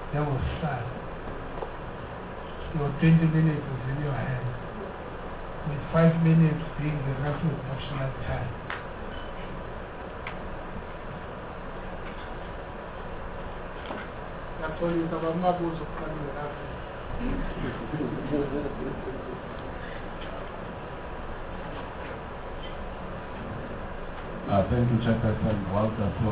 That was sad. Your 20 minutes was in your hands, with 5 minutes being the reference optional time. Thank you, Chairperson. Whilst I feel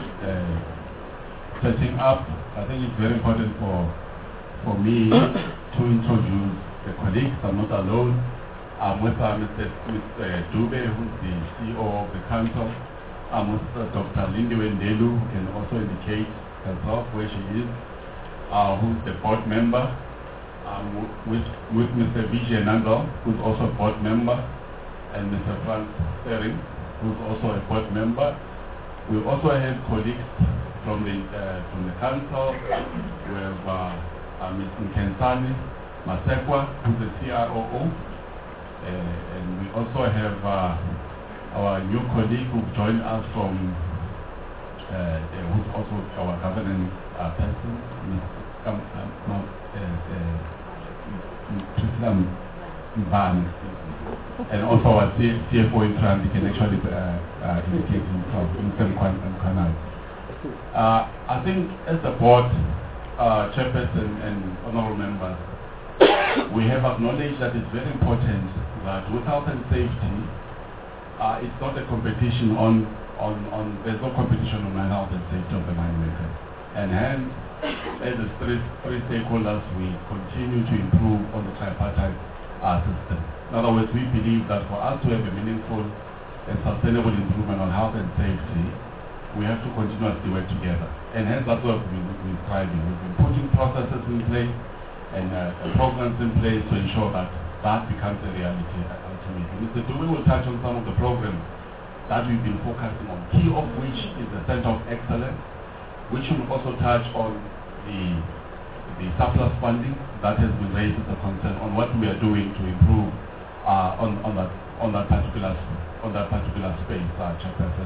setting up, I think it's very important for me to introduce the colleagues. I'm not alone. I'm with Mr. Dube, who's the CEO of the council. I'm with Dr. Lindiwe Ndelu, who can also indicate herself where she is, who's the board member. I'm with Mr. Vijay Nandal, who's also a board member, and Mr. Frank Sterling, who's also a board member. We also have colleagues from the council. We have Ms. Nkensani Masekwa, who's the CROO, and we also have our new colleague who joined us from, who's also our governance person, Ms. and also our CFO in France, can actually indicate himself, Mr. Mkwanai. I think as a board, chairperson and honorable members, we have acknowledged that it's very important that with health and safety, it's not a competition there's no competition on health and safety of the mine makers. And hence, as the three stakeholders, we continue to improve on the tripartite system. In other words, we believe that for us to have a meaningful and sustainable improvement on health and safety, we have to continuously work together. And hence that's what we're striving. We've been putting processes in place and programs in place to ensure that that becomes a reality ultimately. Mr. Dube will touch on some of the programs that we've been focusing on, key of which is the Center of Excellence, which will also touch on the surplus funding that has been raised as a concern on what we are doing to improve on that particular space, Chairperson.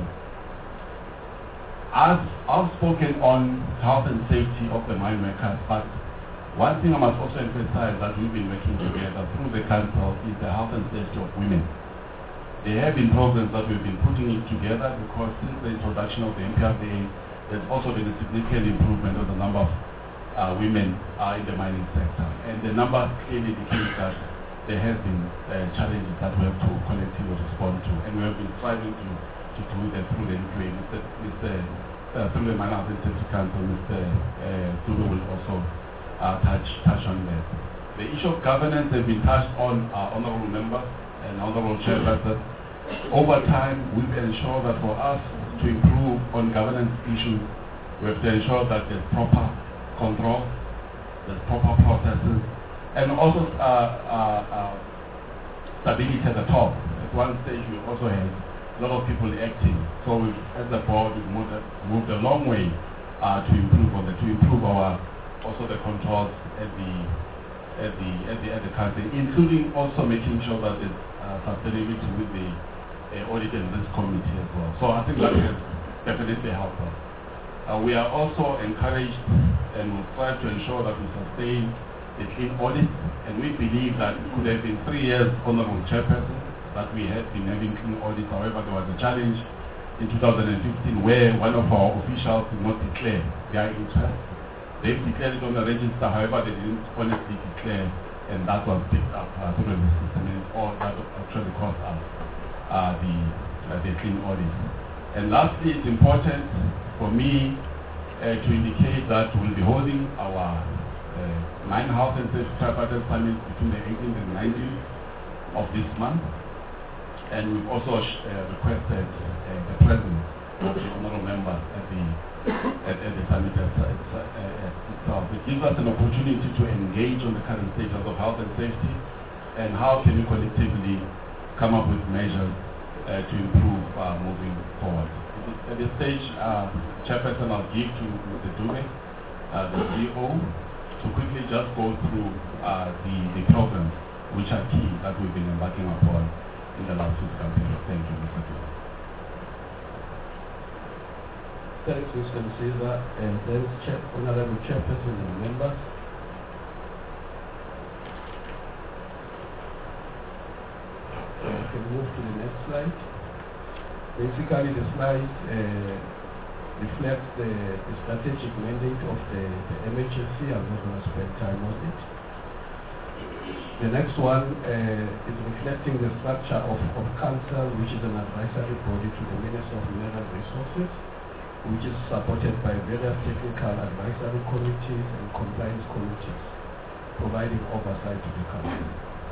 As I've spoken on health and safety of the mine makers, but one thing I must also emphasize that we've been working together through the council is the health and safety of women. There have been programs that we've been putting it together because since the introduction of the MPRDA, there's also been a significant improvement of the number of women in the mining sector. And the numbers clearly indicate that there have been challenges that we have to collectively respond to. And we have been striving to do that through the NQA. Through the Mine Health and Safety Council, Mr. Dube will also touch on that. The issue of governance has been touched on honorable members and honorable chairperson. Over time, we've ensured that for us to improve on governance issues, we have to ensure that there's proper control, there's proper processes, and also stability at the top. At one stage, we also had a lot of people acting. So as a board, we've moved a long way to improve our also the controls at the country, including also making sure that there's sustainability with the audit and risk committee as well. So I think that has definitely helped us. We are also encouraged and will strive to ensure that we sustain the clean audit, and we believe that it could have been 3 years, honorable chairperson, that we had been having clean audits. However, there was a challenge in 2015 where one of our officials did not declare their interest. They've declared it on the register, however, they didn't honestly declare, and that was picked up through the system, and all that actually cost us the clean audit. And lastly, it's important for me to indicate that we'll be holding our Mine Health and Safety Tripartite Summit between the 18th and 19th of this month. And we've also requested the presence of the honorable members at the summit itself. It gives us an opportunity to engage on the current status of health and safety and how can we collectively come up with measures to improve moving forward. At this stage, Chairperson, I'll give to Mr. Dube, the CEO, to quickly just go through the programs which are key that we've been embarking upon in the last fiscal period. Thank you, Mr. Dube. Thanks, Mr. Msiza, and thanks, Honorable Chairperson and members. We can move to the next slide. Basically, the slide reflects the strategic mandate of the MHSC. I'm not going to spend time on it. The next one is reflecting the structure of Council, which is an advisory body to the Minister of Mineral Resources, which is supported by various technical advisory committees and compliance committees, providing oversight to the Council.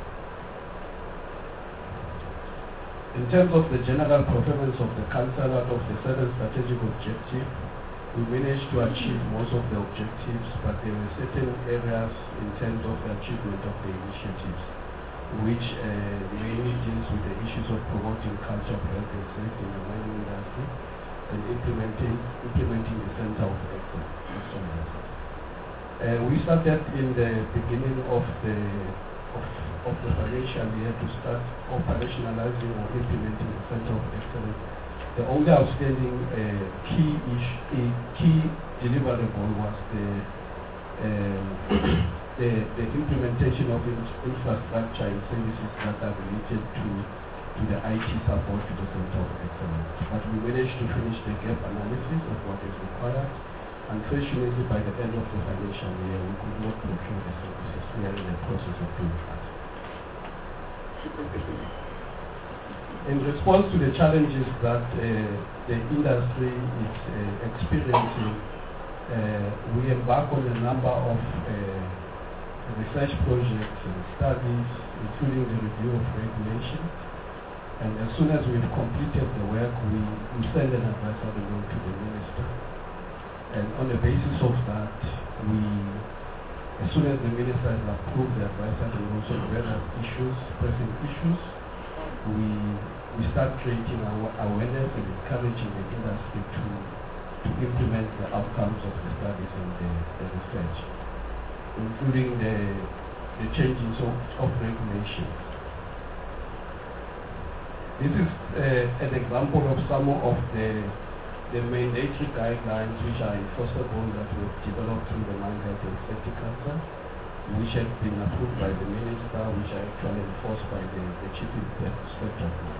In terms of the general performance of the Council out of the 7 strategic objectives, we managed to achieve most of the objectives, but there were certain areas in terms of the achievement of the initiatives, which mainly deals with the issues of promoting culture of health and safety in the mining industry and implementing the Center of Excellence. We started in the beginning of the financial year to start operationalizing or implementing the Center of Excellence. The only outstanding key deliverable was the implementation of infrastructure and services that are related to the IT support to the Center of Excellence. But we managed to finish the gap analysis of what is required. Unfortunately, by the end of the financial year, we could not procure the services. We are in the process of doing that. In response to the challenges that the industry is experiencing, we embark on a number of research projects and studies, including the review of regulations. And as soon as we've completed the work, we send an advisory note to the minister. And on the basis of that, as soon as the minister has approved the advisory note on various issues, pressing issues, we start creating awareness and encouraging the industry to implement the outcomes of the studies and the research, including the changes of regulations. This is an example of some of the mandatory guidelines which are enforceable that were developed through the Mine Health and Safety Council, which have been approved by the minister, which are actually enforced by the Chief Inspector of Mines.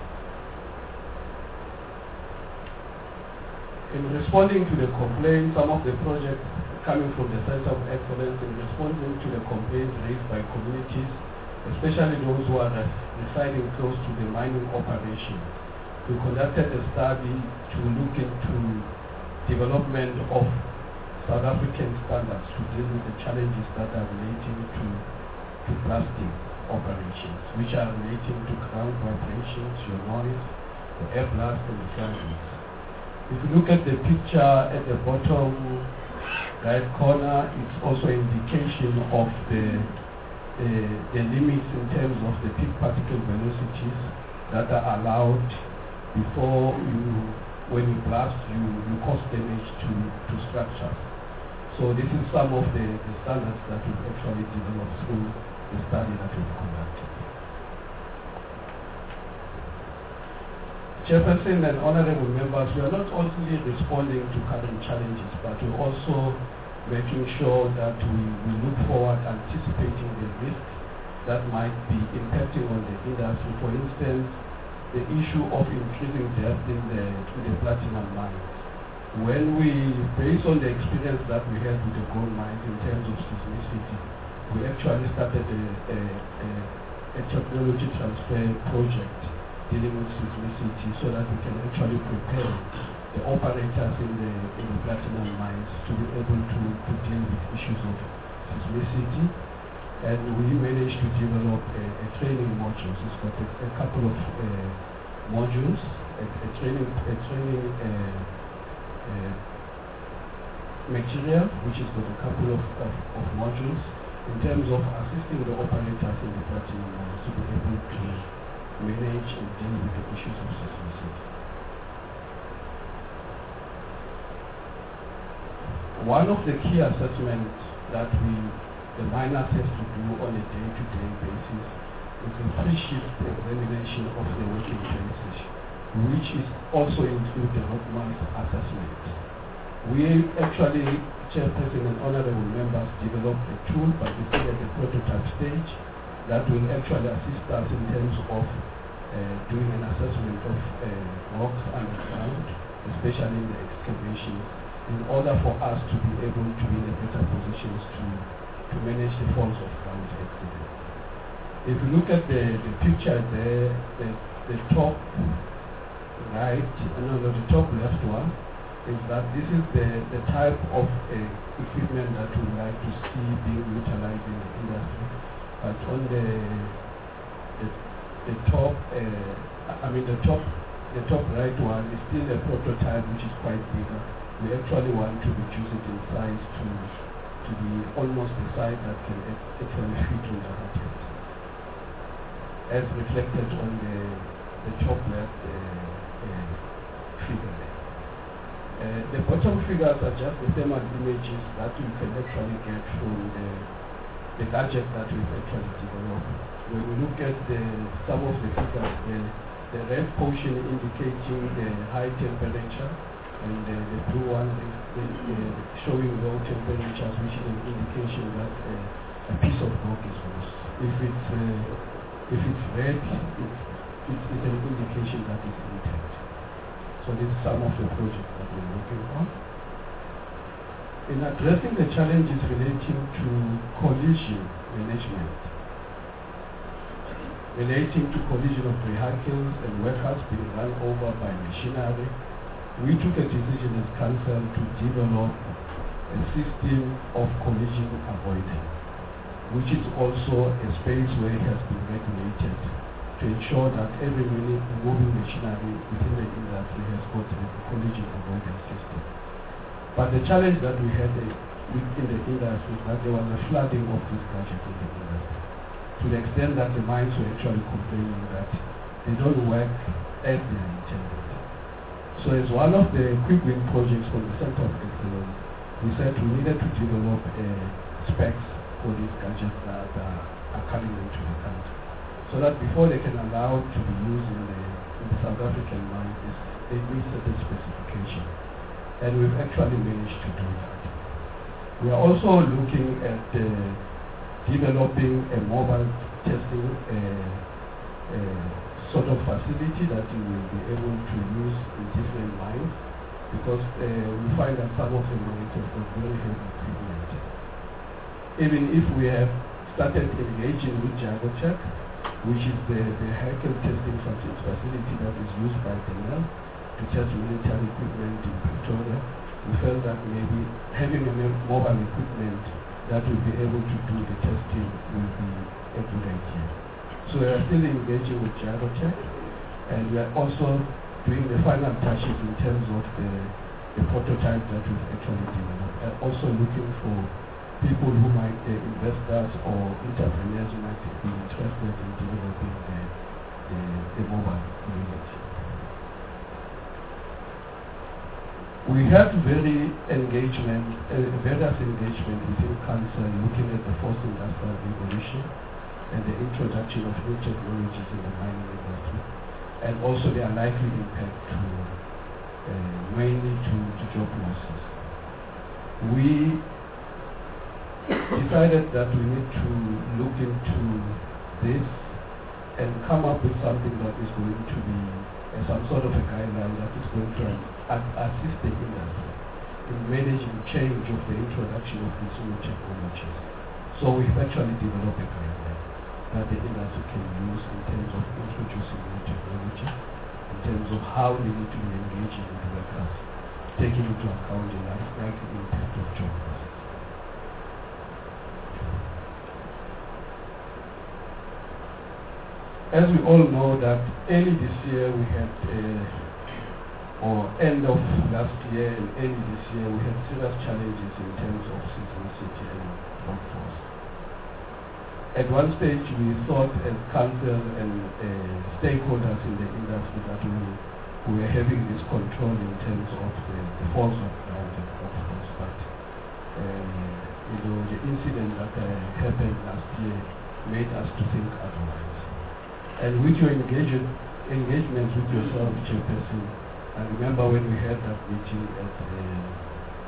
In responding to the complaints, some of the projects coming from the Center of Excellence, in responding to the complaints raised by communities, especially those who are residing close to the mining operations, we conducted a study to look into development of South African standards to deal with the challenges that are relating to blasting operations, which are relating to ground vibrations, your noise, the air blast, and the flames. If you look at the picture at the bottom right corner, it's also an indication of the limits in terms of the peak particle velocities that are allowed before when you blast, you cause damage to structures. So this is some of the standards that we've actually developed through the study that we've conducted. Chairperson and honorable members, we are not only responding to current challenges, but we're also making sure that we look forward, anticipating the risks that might be impacting on the industry. For instance, the issue of increasing depth in the platinum mines. When based on the experience that we had with the gold mines in terms of seismicity, we actually started a technology transfer project dealing with seismicity so that we can actually prepare the operators in the platinum mines to be able to deal with issues of seismicity. And we managed to develop a training modules. It's got a couple of modules, a training material, which has got a couple of modules in terms of assisting the operators in the platinum mines to be able to manage and deal with the issues of seismicity. One of the key assessments that the miners have to do on a day-to-day basis is the pre-shift examination of the working places, which is also include the roadmap assessment. We actually, Chairperson and honorable members, developed a tool, but it's still at the prototype stage, that will actually assist us in terms of doing an assessment of rocks underground, especially in the excavation, in order for us to be able to be in a better positions to manage the falls of ground accidents. If you look at the picture there, the top right, the top left one, is that this is the type of equipment that we like to see being utilized in the industry. But on the top, the top right one is still a prototype which is quite bigger. We actually want to reduce it in size to be almost the size that can actually fit on the rocket, as reflected on the top left figure there. The bottom figures are just the thermal images that you can actually get from the gadget that we've actually developed. When we look at some of the figures, the red portion indicating the high temperature, and the blue one is showing low temperatures, which is an indication that a piece of rock is loose. If it's red, it's an indication that it's intact. So this is some of the projects that we're working on. In addressing the challenges relating to collision management, relating to collision of vehicles and workers being run over by machinery, we took a decision as council to develop a system of collision avoidance, which is also a space where it has been regulated to ensure that every moving machinery within the industry has got a collision avoidance system. But the challenge that we had within the industry is that there was a flooding of these gadgets in the industry, to the extent that the mines were actually complaining that they don't work as they are intended. So as one of the quick win projects from the Center of Excellence, we said we needed to develop specs for these gadgets that are coming into the country, so that before they can allow to be used in the South African mines, they meet certain specifications. And we've actually managed to do that. We are also looking at developing a mobile testing sort of facility that we will be able to use in different mines, because we find that some of the mines have got very heavy equipment. Even if we have started engaging with Jagotech, which is the vehicle testing facility that is used by Denel to test military equipment in Pretoria, we felt that maybe having a mobile equipment that will be able to do the testing will be a good idea. So we are still engaging with Jagotech, and we are also doing the final touches in terms of the prototype that we've actually developed, and also looking for people who might, investors or entrepreneurs who might be interested in developing the mobile unit. We had various engagement within council looking at the fourth industrial revolution and the introduction of new technologies in the mining industry, and also their likely impact to mainly to job losses. We decided that we need to look into this and come up with something that is going to be some sort of a guideline that is going to assist the industry in managing change of the introduction of these new technologies. So we've actually developed a guideline that the industry can use in terms of introducing new technology, in terms of how they need to be engaging with workers, taking into account the likely impact of job losses. As we all know that early this year we had, or end of last year and early this year, we had serious challenges in terms of seismicity and workforce. At one stage we thought as council and stakeholders in the industry that we were having this control in terms of the falls of ground and workforce, but the incident that happened last year made us to think otherwise. And with your engagements with yourself, Chairperson, I remember when we had that meeting at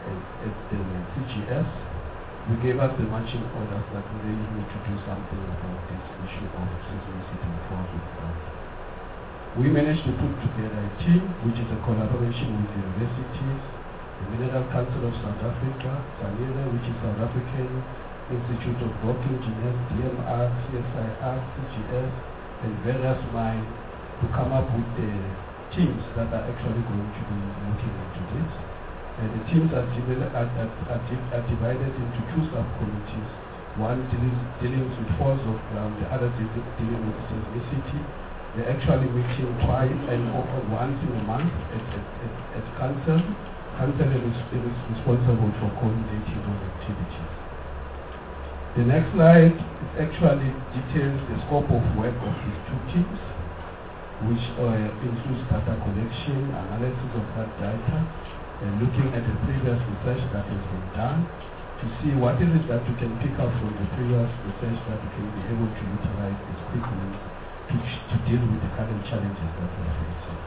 the CGS, we gave us the marching orders that we really need to do something about this issue of seismicity and fault with ground. We managed to put together a team, which is a collaboration with universities, the Mineral Council of South Africa, SANIRA, which is South African Institute of Rock Engineers, DMR, CSIR, CGS, and various mines to come up with the teams that are actually going to be looking into this. And the teams are divided into two subcommittees, one dealing with falls of ground, the other dealing with seismicity. They're actually meeting twice and once in a month at council. Council is responsible for coordinating those activities. The next slide actually details the scope of work of these two teams, which includes data collection, analysis of that data, and looking at the previous research that has been done to see what is it that we can pick up from the previous research that we can be able to utilize as quickly to deal with the current challenges that we are facing.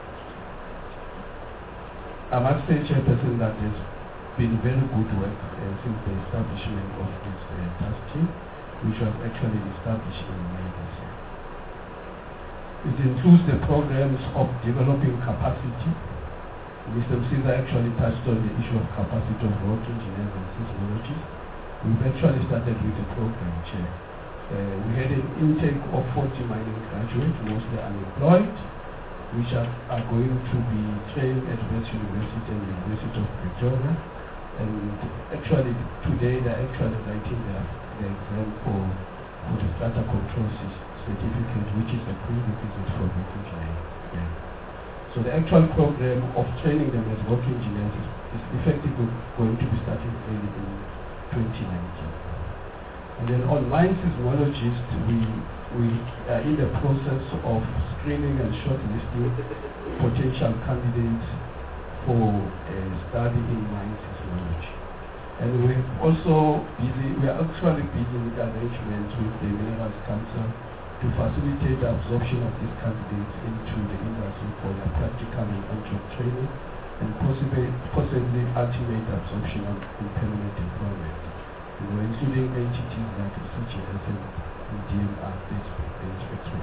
I must say, Chairperson, that there's been very good work since the establishment of this task team, which was actually established in May this year. It includes the programs of developing capacity. Mr. Msiza actually touched on the issue of capacity of rock engineers and seismologists. We've actually started with a program, Chair. We had an intake of 40 mining graduates, mostly unemployed, which are going to be trained at West University and University of Pretoria. And actually, today they're actually writing the exam for the strata control certificate, which is a prerequisite for rock engineering. Yeah. So the actual program of training them as rock engineers is effectively going to be starting early in 2019. And then on mine seismologists, we are in the process of screening and shortlisting potential candidates for a study in mine seismology. And we are actually busy with arrangements with the Minerals Council to facilitate the absorption of these candidates into the industry for their practical and on-job training, and possibly ultimate absorption in permanent employment, including entities like CGS and DMR respectively.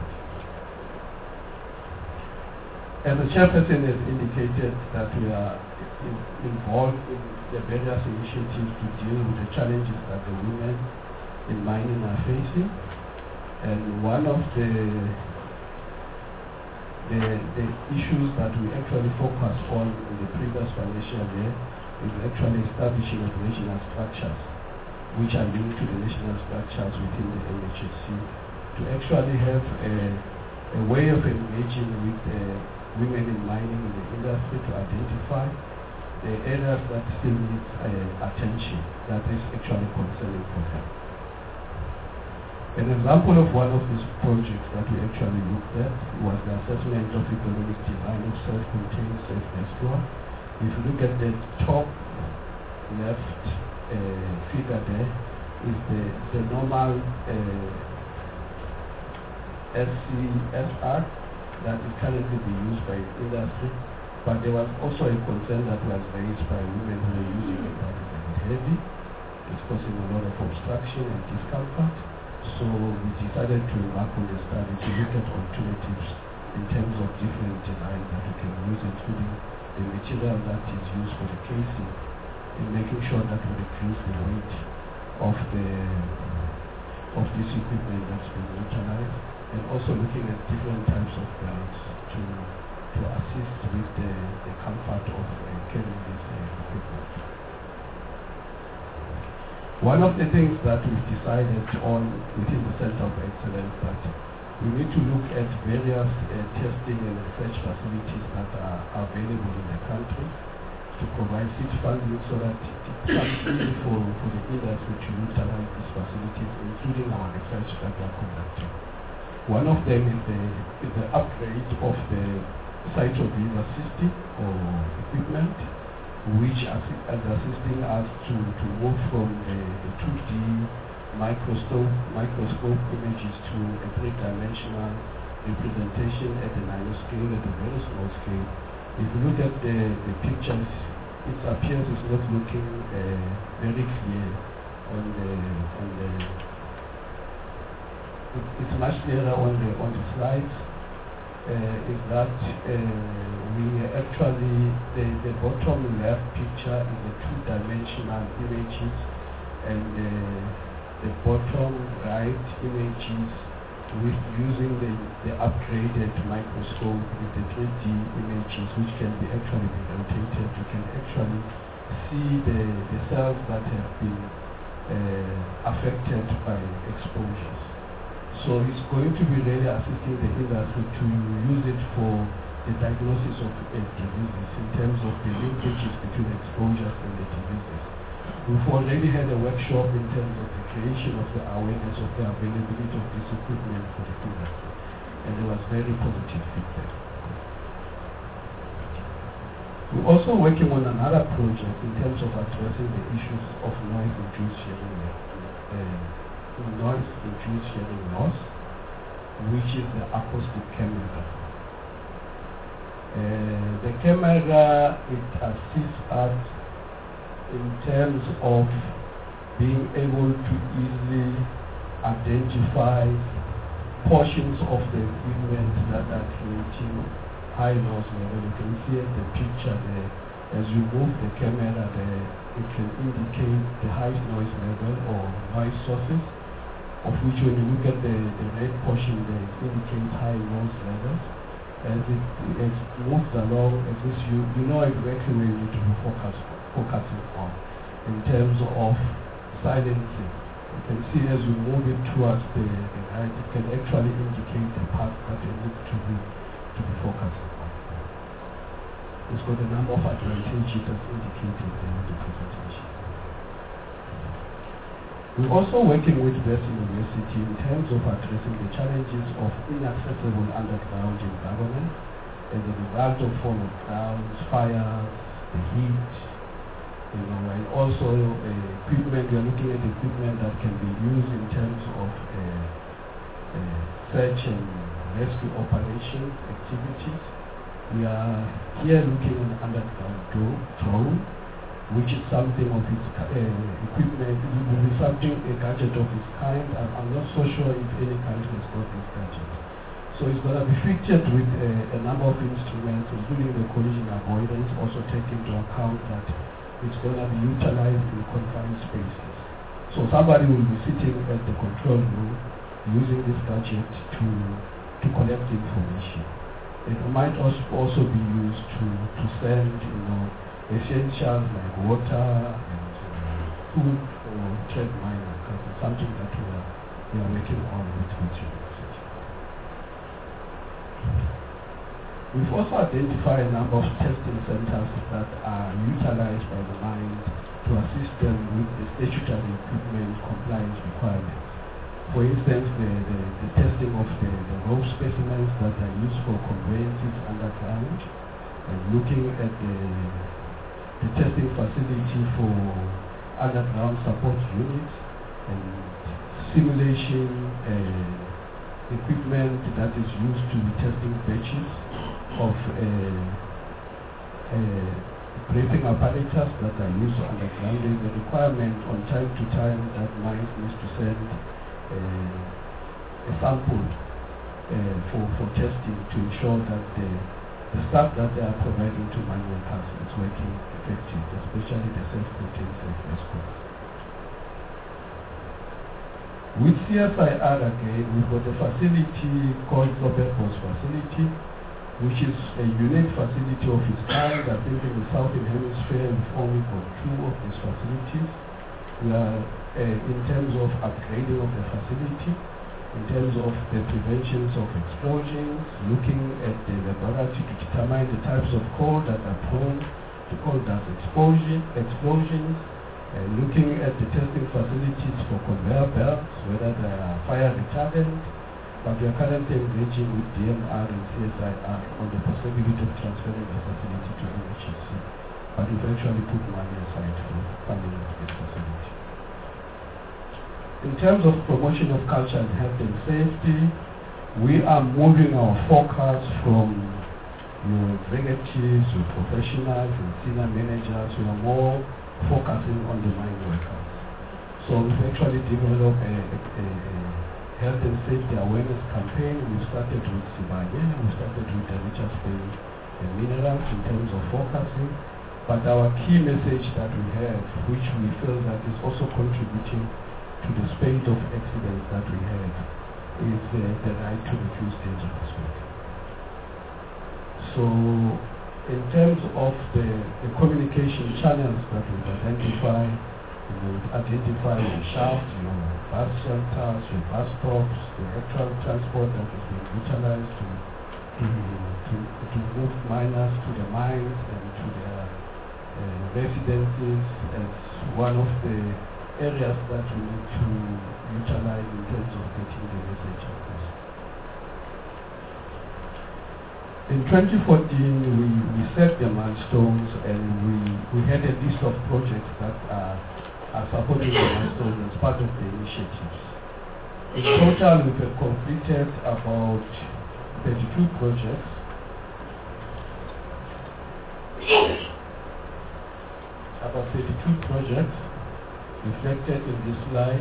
And the chairperson has indicated that we are involved in the various initiatives to deal with the challenges that the women in mining are facing. And one of the issues that we actually focused on in the previous financial year is actually establishing operational structures, which are linked to the national structures within the MHSC, to actually have a way of engaging with women in mining in the industry to identify the areas that still need attention that is actually concerning for them. An example of one of these projects that we actually looked at was the assessment of economic design of self-contained safe restaurant. If you look at the top left figure there, is the normal SCSR that is currently being used by industry, but there was also a concern that was raised by women who are using it that is a bit heavy. It's causing a lot of obstruction and discomfort. So we decided to embark on the study to look at alternatives in terms of different designs that we can use, including the material that is used for the casing, and making sure that we reduce the weight of this equipment that's being utilized, and also looking at different types of belts to assist with the comfort of carrying this equipment. One of the things that we've decided on within the Center of Excellence that we need to look at various testing and research facilities that are available in the country to provide seed funding so that it becomes easy for the industry to utilize these facilities, including our research that we are conducting. One of them is the upgrade of the Cyto Viva system or equipment, which is assisting us to move from the 2D microscope images to a three-dimensional representation at the nanoscale, at a very small scale. If you look at the pictures it appears it's not looking very clear on the it's much clearer on the slides. Is that we actually the bottom left picture is a two-dimensional images, and the bottom right images with using the upgraded microscope with the 3D images, which can be actually be rotated. You can actually see the cells that have been affected by exposures. So it's going to be really assisting the industry to use it for the diagnosis of diseases in terms of the linkages between exposures and the diseases. We've already had a workshop in terms of the creation of the awareness of the availability of this equipment for the industry, and there was very positive feedback. We're also working on another project in terms of addressing the issues of noise-induced hearing loss, which is the acoustic camera. The camera, it assists us in terms of being able to easily identify portions of the equipment that are creating high noise level. You can see at the picture there, as you move the camera there, it can indicate the high noise level or noise sources, of which when you look at the red portion there, it indicates high noise levels. As it moves along, as this you know exactly where you need to be focusing on in terms of silencing. You can see as you move it towards the right, it can actually indicate the path that you need to be focusing on. It's got a number of advantages as indicated in the presentation. We're also working with West University in terms of addressing the challenges of inaccessible underground environment as a result of fallen grounds, fires, the heat, and also equipment. We are looking at equipment that can be used in terms of search and rescue operation activities. We are here looking at underground drone, which is something of its equipment. It will be something, a gadget of its kind. I'm not so sure if any country has got this gadget. So it's going to be fitted with a number of instruments, including the collision avoidance, also taking into account that it's going to be utilized in confined spaces. So somebody will be sitting at the control room using this gadget to collect information. It might also be used to send, essentials like water and food or trade miners, because it's something that we are working on with university. We've also identified a number of testing centers that are utilized by the mines to assist them with the statutory equipment compliance requirements. For instance, the testing of the raw specimens that are used for conveyances underground, and looking at the testing facility for underground support units, and simulation equipment that is used to be testing batches of breathing apparatus that are used underground. There is a requirement on time to time that mines needs to send a sample for testing to ensure that the stuff that they are providing to mine workers is working effective, especially the self-contained safe. With CSIR again, we've got a facility called Robert-Bosch facility, which is a unique facility of its kind. I think in the Southern Hemisphere we've only got two of these facilities. We are in terms of upgrading of the facility, in terms of the preventions of explosions, looking at the laboratory to determine the types of coal that are prone to coal dust explosions, looking at the testing facilities for conveyor belts, whether they are fire retardant. But we are currently engaging with DMR and CSIR on the possibility of transferring the facility to NHC. But we've actually put money aside for funding of this facility. In terms of promotion of culture and health and safety, we are moving our focus from your executives, your professionals, and senior managers, we are more focusing on the mine workers. So we've actually developed a health and safety awareness campaign. We started with Sibanye, we started with the Richards Bay Minerals in terms of focusing. But our key message that we have, which we feel that is also contributing to the spate of accidents that we have, is the right to refuse dangerous work. So in terms of the communication channels that we've identified your shafts, your bus shelters, your bus stops, the actual transport that is being utilized to move miners to the mines and to their residences as one of the areas that we need to utilize in terms of getting the message across. In 2014, we set the milestones, and we had a list of projects that are supporting the milestones as part of the initiatives. In total, we have completed about 32 projects. About 32 projects reflected in this slide.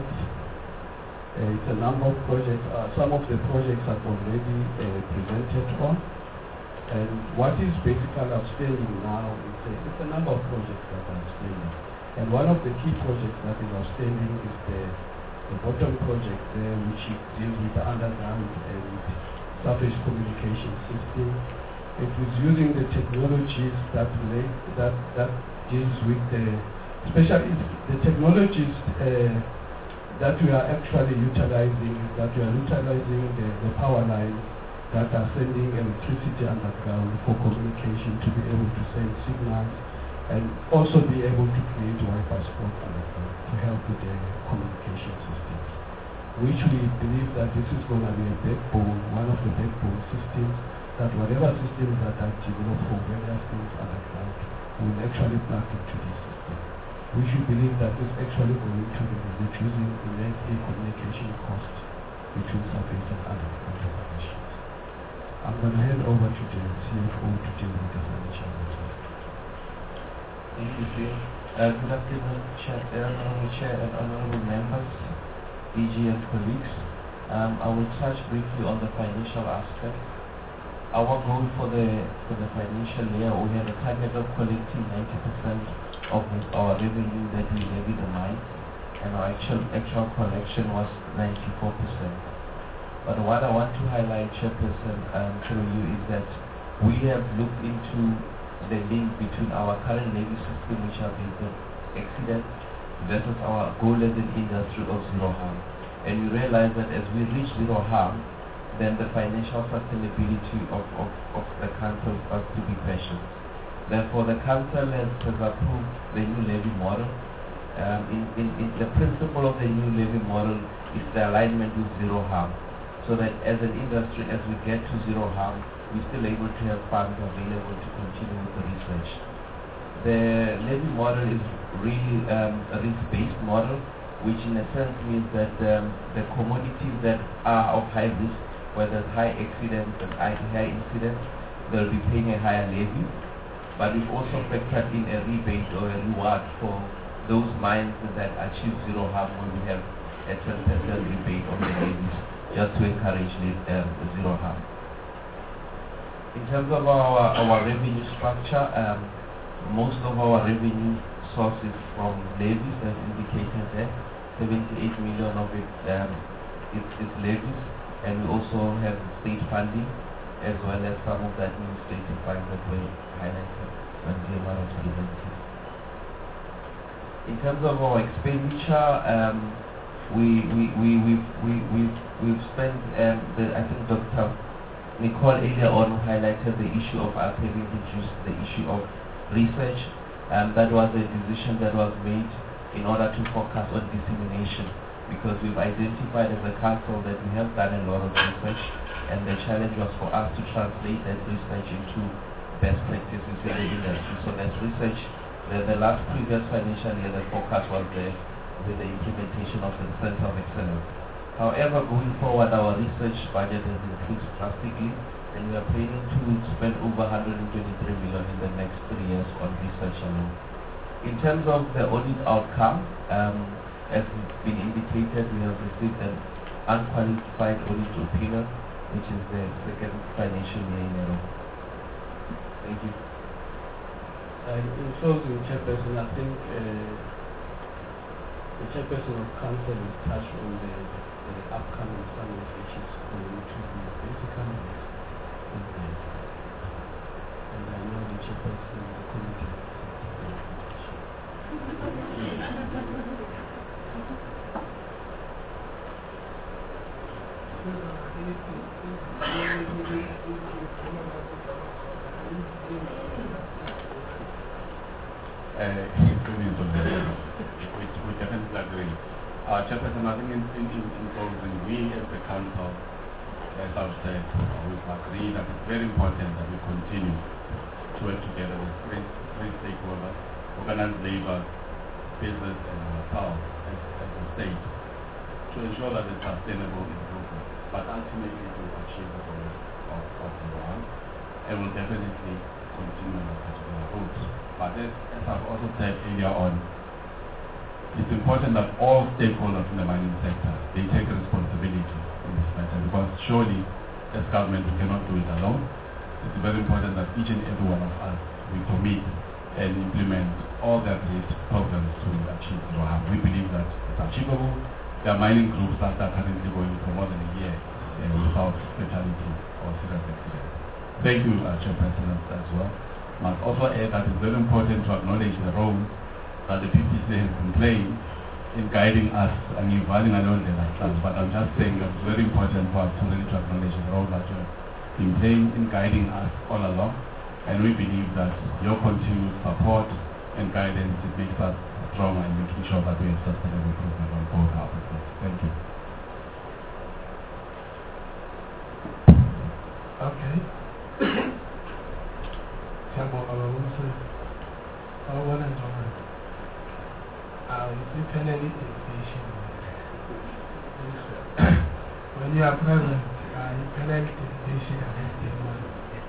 It's a number of projects. Some of the projects are already presented on. And what is basically outstanding now is it's a number of projects that are outstanding. And one of the key projects that is outstanding is the bottom project there, which deals with the underground and surface communication system. It is using the technologies that deals with especially the technologies that we are actually utilizing, the power lines that are sending electricity underground for communication to be able to send signals and also be able to create Wi-Fi spots underground to help with the communication systems, which we believe that this is going to be a backbone, one of the backbone systems, that whatever systems that are developed for various things underground will actually plug into this system, which we believe that is actually going to be reducing the net communication cost between surface and underground operations. I'm going to hand over to the CFO to deal with the financial results. Thank you, Phil. Good afternoon, Honorable Chair and Honorable Members, DG and colleagues. I will touch briefly on the financial aspect. Our goal for the financial year, we had a target of collecting 90% of our revenue that we levy the mine, and our actual collection was 94%. But what I want to highlight, Chairperson, through you, is that we have looked into the link between our current levy system, which are based on accident, versus our goal as an industry of zero harm. And we realize that as we reach zero harm, then the financial sustainability of the council starts to be questioned. Therefore, the council has approved the new levy model. In the principle of the new levy model is the alignment with zero harm, so that as an industry, as we get to zero harm, we're still able to have funds available to continue with the research. The levy model is really a risk-based model, which in a sense means that the commodities that are of high risk, whether it's high accidents and high incidents, they'll be paying a higher levy. But we've also factored in a rebate or a reward for those mines that achieve zero harm, when we have a 10% rebate on the levies, just to encourage zero harm. In terms of our revenue structure, most of our revenue sources from levies, as indicated there. 78 million of it is levies, and we also have state funding, as well as some of the administrative funds that were highlighted when GMR was presented. In terms of our expenditure, we've spent, I think Dr. Nicole earlier on highlighted the issue of us having reduced the issue of research. That was a decision that was made in order to focus on dissemination, because we've identified as a council that we have done a lot of research, and the challenge was for us to translate that research into best practices in the industry. So that's research. The last previous financial year, the focus was there with the implementation of the Center of Excellence. However, going forward, our research budget has increased drastically, and we are planning to spend over 123 million in the next 3 years on research alone. In terms of the audit outcome, as it's been indicated, we have received an unqualified audit opinion, which is the second financial year in a row. Thank you. In closing, Chairperson, I think the Chairperson of Council will touch on the upcoming summit, which is going to be basically in the, and I know the Chairperson of the committee. We definitely agree. Chairperson, I think in closing, we as the council, as I've said, we've agreed that it's very important that we continue to work together with three stakeholders, organized labor, business, and ourselves as a state, to ensure that it's sustainable improvement, but ultimately to achieve the goals of the one, and will definitely continue on that particular route. But as I've also said earlier on, it's important that all stakeholders in the mining sector, they take responsibility in this matter, because surely as government we cannot do it alone. It's very important that each and every one of us, we commit and implement all the agreed programs to achieve zero harm. We believe that it's achievable. There are mining groups that are currently going for more than a year without fatality or serious accident. Thank you, Chairperson, as well. Must also add that it's very important to acknowledge the role that the PPC has been playing in guiding us, and you're running along the lines, but I'm just saying that it's very important for us to really acknowledge the role that you have been playing in guiding us all along, and we believe that your continued support and guidance, it makes us stronger in making sure that we have sustainable improvement on both our business. Thank you. Okay. When you are present, you penalty delegation against anyone.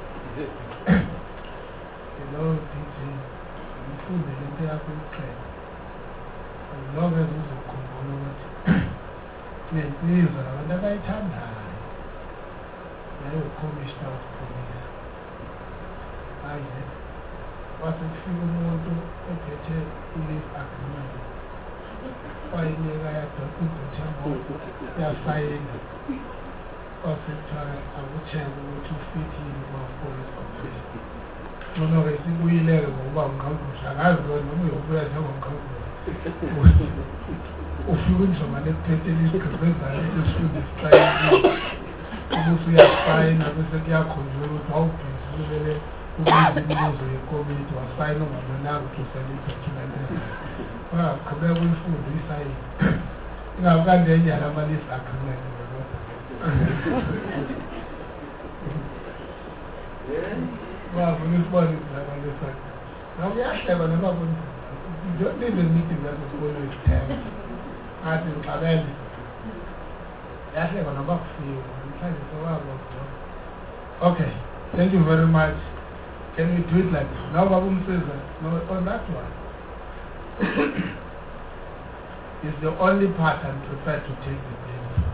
You know, teaching, you feel the little trend. As long as you come on, please, whenever I turn high, I will commission of police. I said, what if you want to get a police agreement? Why you have to put the temple, they are signing. Also, I would check to fit in more police complaint. No, no, I think we let one concourse, and I've got no way of one concourse. If you win some money, pretty prevent that it is through this time. Almost we are fine, and we said, yeah, control, how please, really, who is the news of your committee to assign them and now to send it to them. Well, come back with food, we say, you know, I've got the idea of this agreement. Well, for this morning, I'm on this side. Now, we actually have another one. You don't need a meeting that is always 10. I think I'm early. We actually have another few. Okay, thank you very much. Can we do it like this? Now, Babum says that. No, on that one. It's the only part I'm prepared to take the blame for.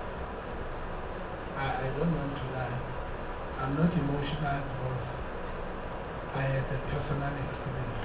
I don't want to lie. I'm not emotional because I had a personal experience.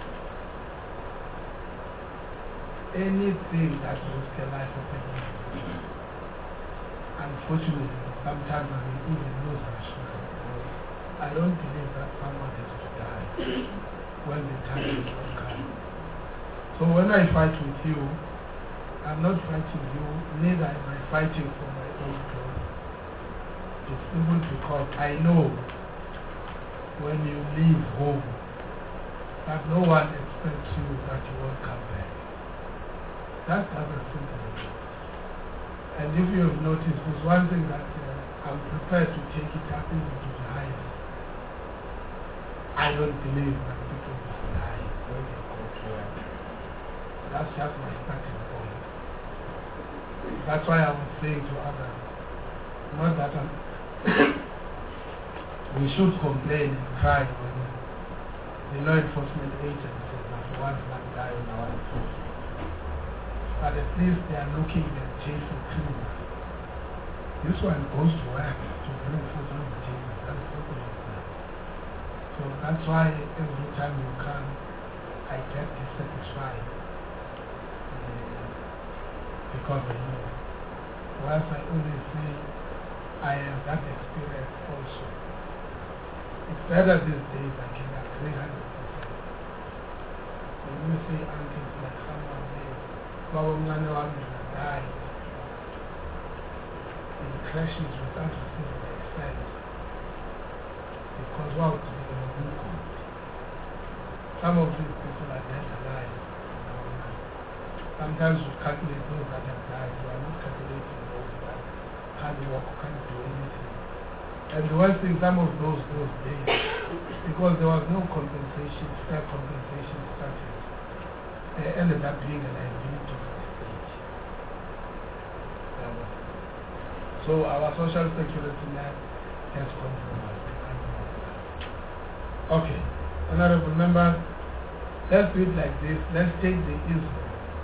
Anything that risks the life of a human, unfortunately, sometimes I may even lose my children because I don't believe that someone has to die when the time is not come. So when I fight with you, I'm not fighting you, neither am I fighting for my own cause. It's even because I know when you leave home that no one expects you that you won't come back. That's as simple as it is. And if you have noticed, there's one thing that I'm prepared to take it up into the highest. I don't believe that people will die when they go to work. That's just my starting point. That's why I was saying to others, not that I'm we should complain and cry when the law enforcement agencies are the ones that die on our enforcement. But at least they are looking at chasing criminals. This one goes to work to bring food on the table. That's simple as that. So that's why every time you come, I get dissatisfied. Because I know. Whilst I always say I have that experience also. It's better these days, I can agree 100%. When you say aunties like someone there, Baba died in crashes without receiving expense because what they were good. Some of these people are dead alive. Sometimes you calculate those that have died, you are not calculating those that can't walk, can't do anything. And the worst thing, some of those days, because there was no compensation, fair compensation structures, they ended up being a liability for the state. So our social security net has compromised. Okay, honorable members, let's do it like this. Let's take the issue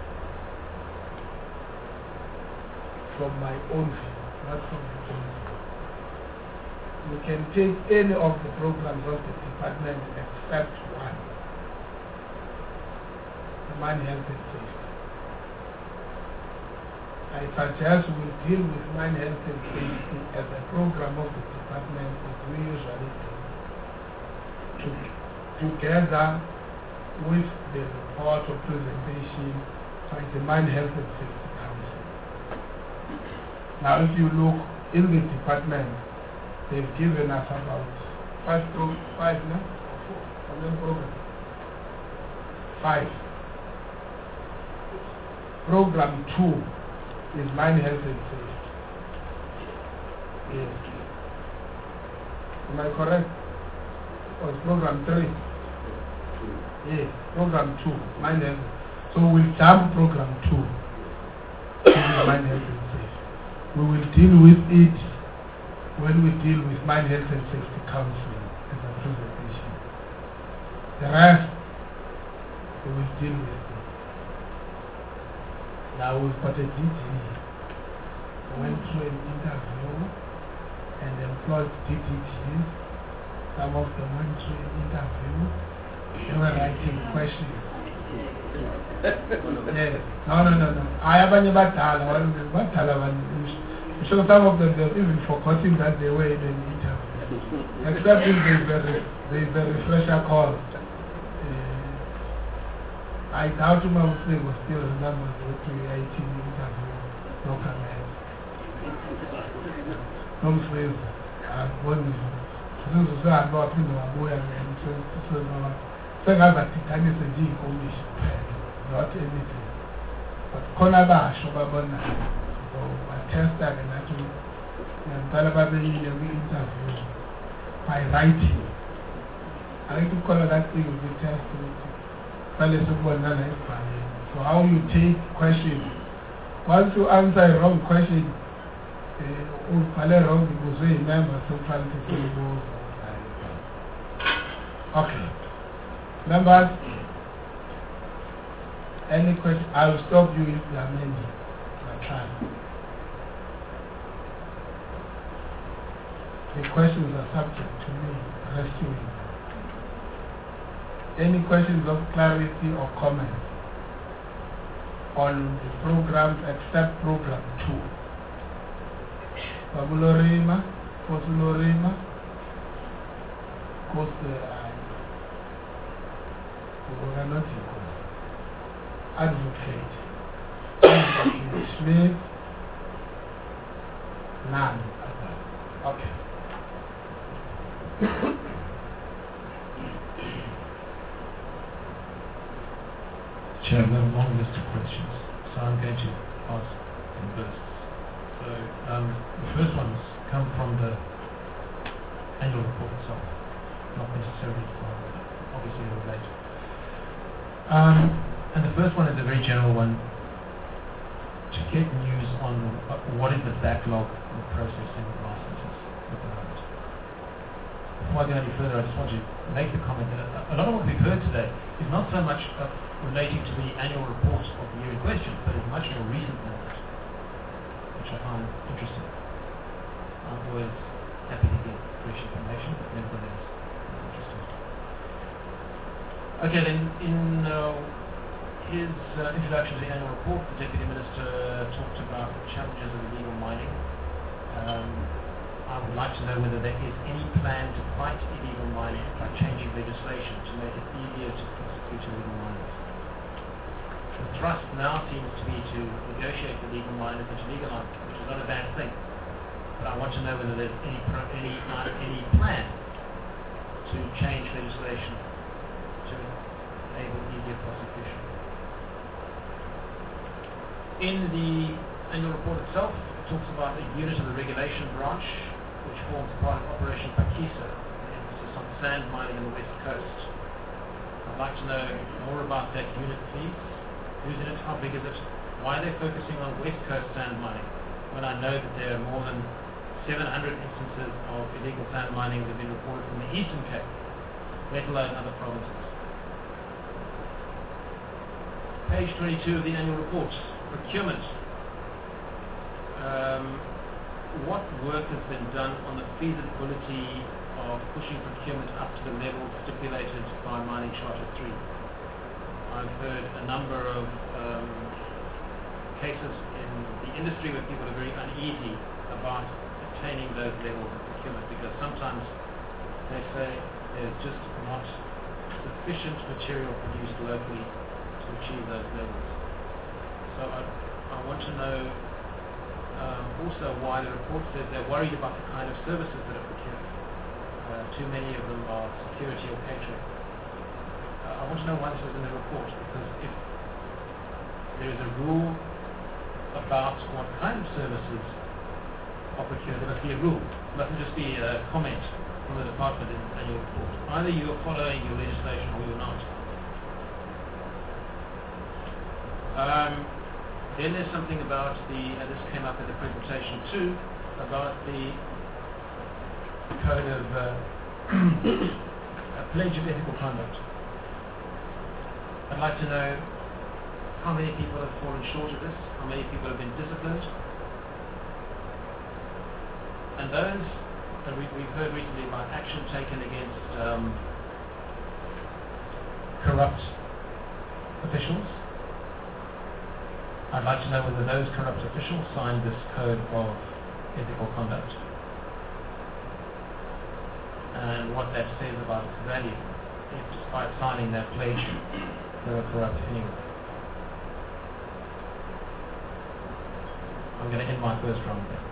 from my own view, not from the own view. We can take any of the programs of the department except one, the Mine Health and Safety. I suggest we deal with Mine Health and Safety as a program of the department as we usually do, together with the report or presentation by the Mine Health and Safety Council. Now if you look in the department, they've given us about 5 now? 5. Program 2 is Mine Health and Safety. Yes. Am I correct? Or is program 3? Yes, program 2, Mine Health. So we'll jump program 2, which is Mine Health and Safety. We will deal with it when we deal with Mine Health and Safety Council as a presentation. The rest, we will deal with it. Now we've got a DG who went through an interview and employed DTGs. Some of them went through an interview. They were writing questions. Yes. No. I have any batala. So some of them have even forgotten that they were in an interview. Except if there's a refresher call. I doubt my Muslim was still remembers the 2018 interview. No comment. No Muslims are born. So I'm not in the way and so I got Titanis and G commission. Not anything. But Konaba Shobabana. So I test that and actually Talaba interview by writing. I like to call that thing with the test. So how you take questions. Once you answer a wrong question, wrong because we remember so trying to say okay. Members, any question? I will stop you if there are many. I try. The questions are subject to me rescuing. Any questions of clarity or comment on the programs except program 2? Babulorima, Kosulorima, Advocate Smith, none. Okay. Chair, we have a long list of questions, so I'm going to ask in bursts. So the first ones come from the annual report itself, not necessarily from, obviously, relate. And the first one is a very general one, to get news on what is the backlog of processing licenses at the moment. before I go any further, I just want to make the comment that a lot of what we've heard today is not so much relating to the annual report of the year in question, but is much more recent than that, which I find interesting. I'm always happy to get fresh information, but nevertheless, it's interesting. Okay, then in his introduction to the annual report, the Deputy Minister talked about the challenges of illegal mining. I would like to know whether there is any plan to fight illegal mining by changing legislation to make it easier to prosecute illegal miners. The thrust now seems to be to negotiate with illegal miners and to legalize it, which is not a bad thing. But I want to know whether there's any plan to change legislation to enable easier prosecution. In the annual report itself, it talks about a unit of the regulation branch, which forms part of Operation Pakisa, an emphasis on sand mining on the west coast. I'd like to know more about that unit, please. Who's in it? How big is it? Why are they focusing on west coast sand mining when I know that there are more than 700 instances of illegal sand mining that have been reported from the Eastern Cape, let alone other provinces? Page 22 of the annual report, procurement. What work has been done on the feasibility of pushing procurement up to the level stipulated by Mining Charter 3? I've heard a number of cases in the industry where people are very uneasy about attaining those levels of procurement because sometimes they say there's just not sufficient material produced locally to achieve those levels. So I want to know also why the report says they're worried about the kind of services that are procured. Too many of them are security or catering. I want to know why this is in the report, because if there is a rule about what kind of services are procured, there must be a rule. It mustn't just be a comment from the department in the annual report. Either you are following your legislation or you're not. Then there's something about this came up in the presentation too, about the code of a pledge of ethical conduct. I'd like to know how many people have fallen short of this, how many people have been disciplined, and those that we've heard recently about action taken against corrupt officials. I'd like to know whether those corrupt officials signed this code of ethical conduct and what that says about its value, if despite signing that pledge they were corrupt anyway. I'm going to end my first round there.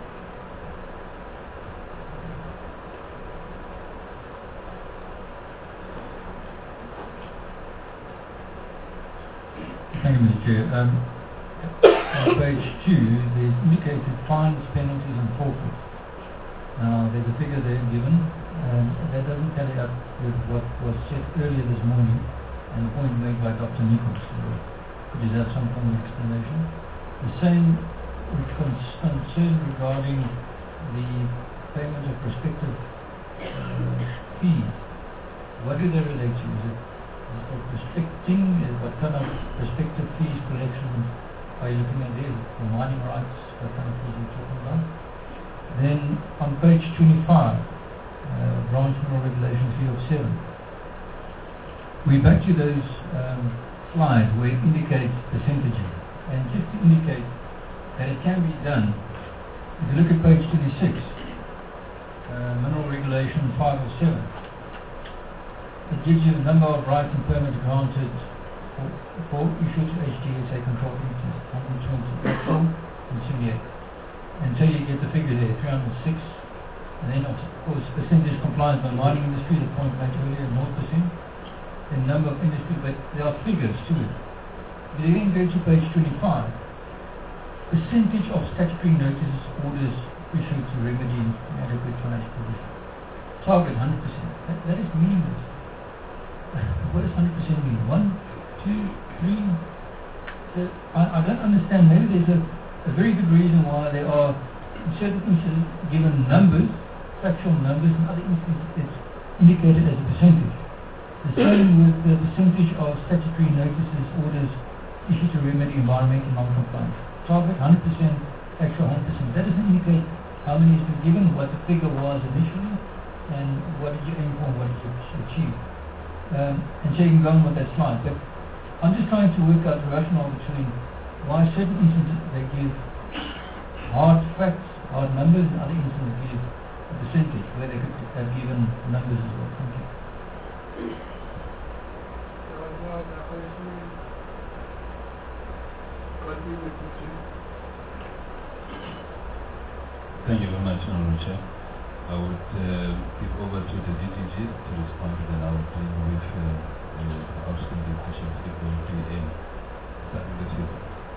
Thank you, Mr. Chair. On page 2, there's indicated fines, penalties and forfeits. Now, there's a figure there given, and that doesn't tally up with what was said earlier this morning and the point made by Dr. Nichols. Could you have some form of explanation? The same concern regarding the payment of prospective fees. What do they relate to? Is it prospecting? What kind of prospective fees collection are you looking at there? The mining rights, what kind of fees are you talking about? Then on page 25, branch mineral regulation 307. We're back to those slides where it indicates percentages. And just to indicate that it can be done, if you look at page 26, mineral regulation 507, it gives you the number of rights and permits granted for issued HDSA control entities, 120, that's all, and 78. Until you get the figure there, 306, and then of course percentage compliance by mining industry, the point made earlier, 0%, the number of industry, but there are figures to it. If you then go to page 25, percentage of statutory notices orders issued to remedy inadequate financial position. Target 100%. That is meaningless. What does 100% mean? 1, 2, 3? I don't understand. Maybe there's a very good reason why there are in certain instances given numbers, factual numbers, in other instances it's indicated as a percentage. The same with the percentage of statutory notices, orders issued to remedy environmental non-compliance. Target 100%, actual 100%. That doesn't indicate how many has been given, what the figure was initially, and what did you aim for, what did you achieve. And so you can go on with that slide. But I'm just trying to work out the rationale between why certain instances they give hard facts, hard numbers, and other instances give a percentage, where they could have given numbers as well. Thank you. Thank you very much, Honorable Chair. I would give over to the DTG to respond, then I would deal with outstanding questions if there will be any. Starting this year.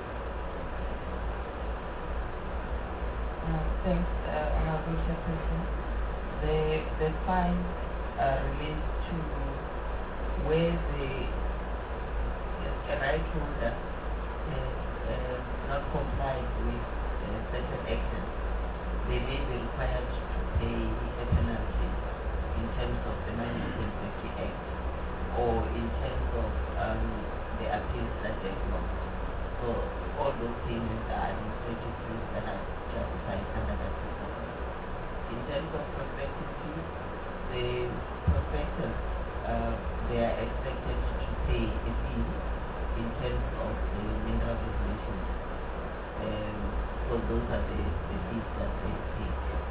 Thanks, Honorable Chairperson. The fine relates to where the right holder has not complied with certain actions. They may be required to pay a penalty in terms of the Management Safety Act or in terms of the appeals that they've lost. So all those payments are administrative fees that are justified under that system. In terms of prospective fees, the prospectors they are expected to pay a fee in terms of the mineral regulations. So those are the fees that they pay.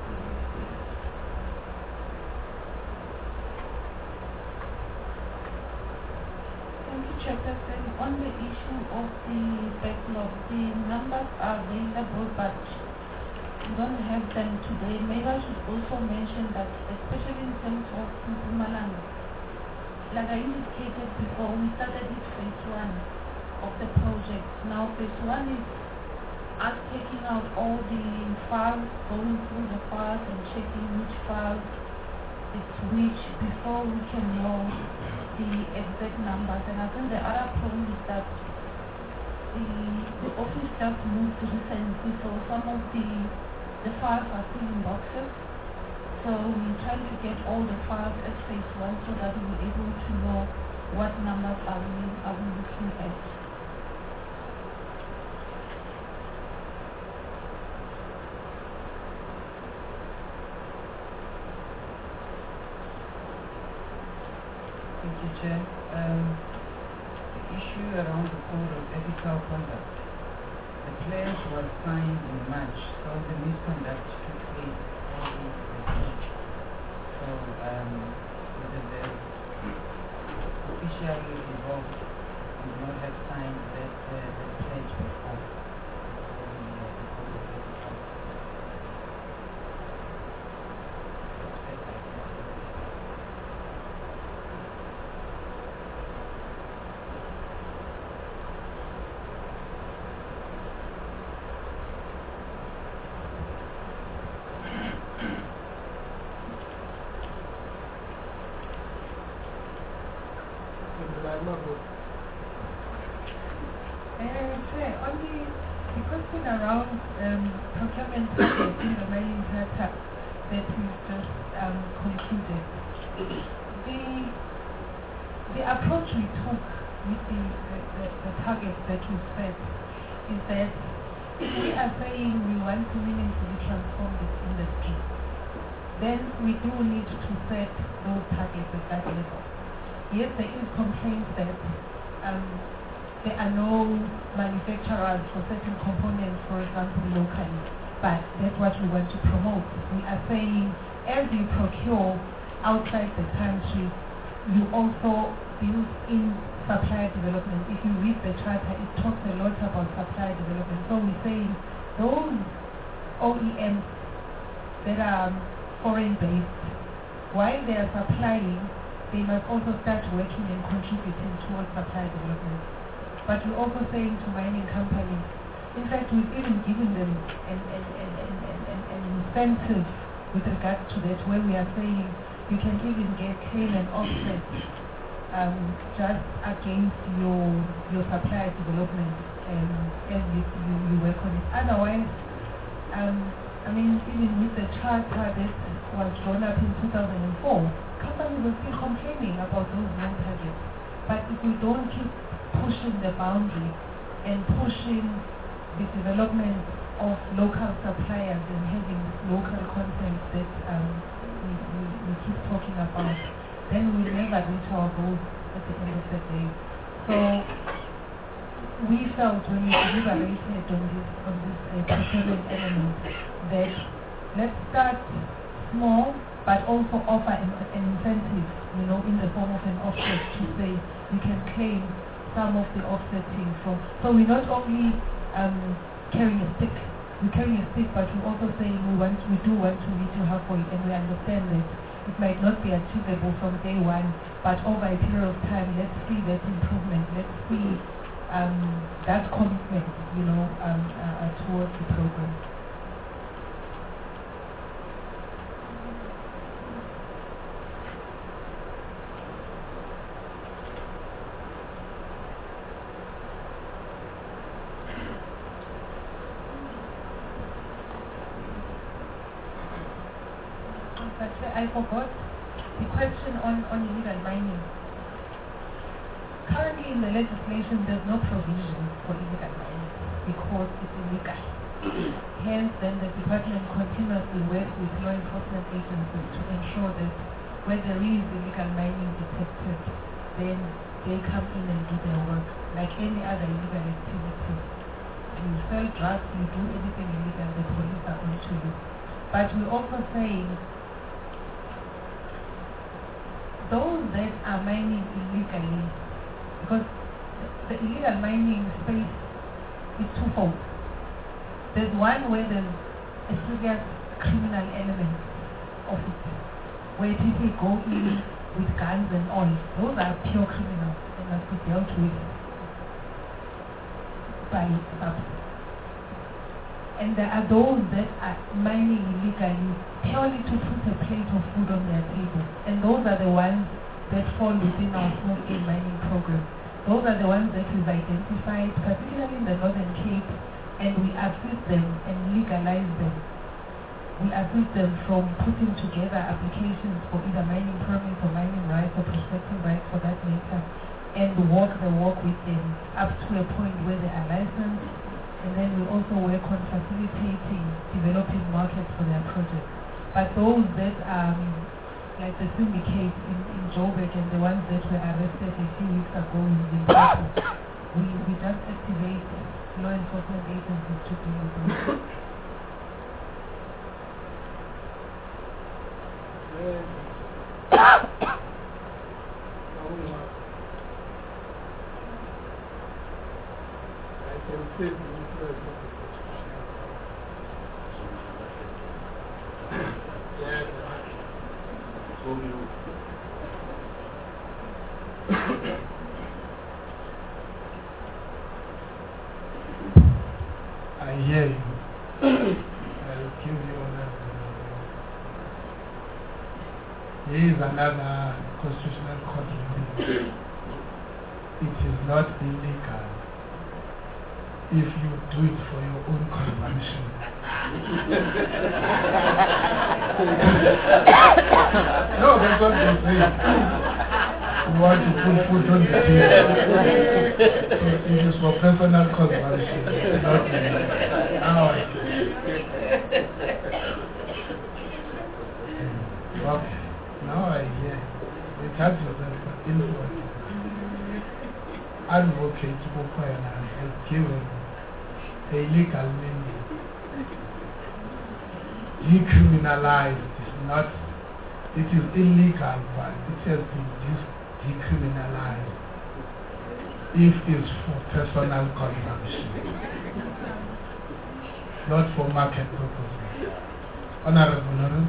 Thank you, Chairperson. On the issue of the backlog, the numbers are available, but we don't have them today. Maybe I should also mention that, especially in terms of Mpumalanga, like I indicated before, we started with phase 1 of the project. Now phase 1 is us taking out all the files, going through the files and checking which files it's which before we can know the exact numbers. And I think the other problem is that the office just moved recently, so some of the files are still in boxes. So we're trying to get all the files at phase 1 so that we're able to know what numbers are we looking at. Thank you, Chair. The issue around the code of ethical conduct. The pledge was signed in March, so the misconduct took place early this month. So the officially involved would not have signed the pledge before. The code of ethical On the question around procurement targets in the mining sector that we've just concluded, the approach we took with the targets that we set is that we are saying we want to meaningfully transform this industry. Then we do need to set those targets at that level. Yes, there is complaints that there are no manufacturers for certain components, for example, locally, but that's what we want to promote. We are saying, as you procure outside the country, you also build in supplier development. If you read the charter, it talks a lot about supplier development. So we're saying those OEMs that are foreign-based, while they are supplying, they must also start working and contributing towards supplier development. But we're also saying to mining companies, in fact, we've even given them an incentive with regards to that, where we are saying you can even get claim and offset just against your supplier development as you work on it. Otherwise, I mean, even with the charter that was drawn up in 2004, companies will still complaining about those low targets. But if we don't keep pushing the boundary and pushing the development of local suppliers and having this local content that we keep talking about, then we'll never reach our goals at the end of the day. So we felt when we deliberated on this procurement element that let's start small but also offer an incentive, in the form of an offset to say we can claim some of the offsetting from. So we're not only carrying a stick, but we're also saying we do want to meet you halfway, and we understand that it might not be achievable from day one, but over a period of time, let's see that improvement, let's see that commitment, towards the program. I forgot the question on illegal mining. Currently in the legislation there's no provision for illegal mining because it's illegal. Hence then the department continuously works with law enforcement agencies to ensure that where there is illegal mining detected, then they come in and do their work like any other illegal activity. You sell drugs, you do anything illegal, the police are on to you. But we're also saying those that are mining illegally, because the illegal mining space is twofold. There's one where there's a serious criminal element of it, where people go in with guns and all. Those are pure criminals and must be dealt with by SAPS. And there are those that are mining illegally purely to put a plate of food on their table. And those are the ones that fall within our small-scale mining program. Those are the ones that we've identified, particularly in the Northern Cape, and we assist them and legalize them. We assist them from putting together applications for either mining permits or mining rights or prospecting rights for that matter, and walk the walk with them up to a point where they are licensed. And then we also work on facilitating developing markets for their projects. But those that are like the syndicate in Joburg and the ones that were arrested a few weeks ago in Zimbabwe, we just activate law enforcement agencies to deal with those. I can say I hear you. I'll give you another. Here is another constitutional court ruling. It is not illegal if you do it for your own consumption. No, that's what they say. You want to put food on the table. So it is for personal consumption, not illegal. Okay. Now I hear. It has yourself influence. Advocate Bukoyana has given a legal mandate. Decriminalized is not, it is illegal, but it has been decriminalized if it's for personal consumption, not for market purposes. Honorable Honorable.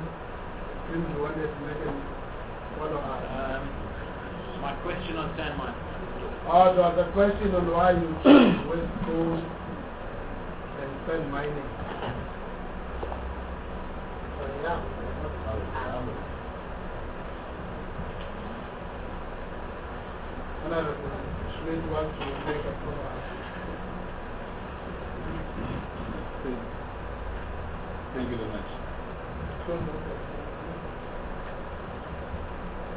My question on sand mine. Oh, there was a question on why you choose West Coast and sand mining. So, yeah. Honorable Schmidt wants to make a comment. Thank you very much.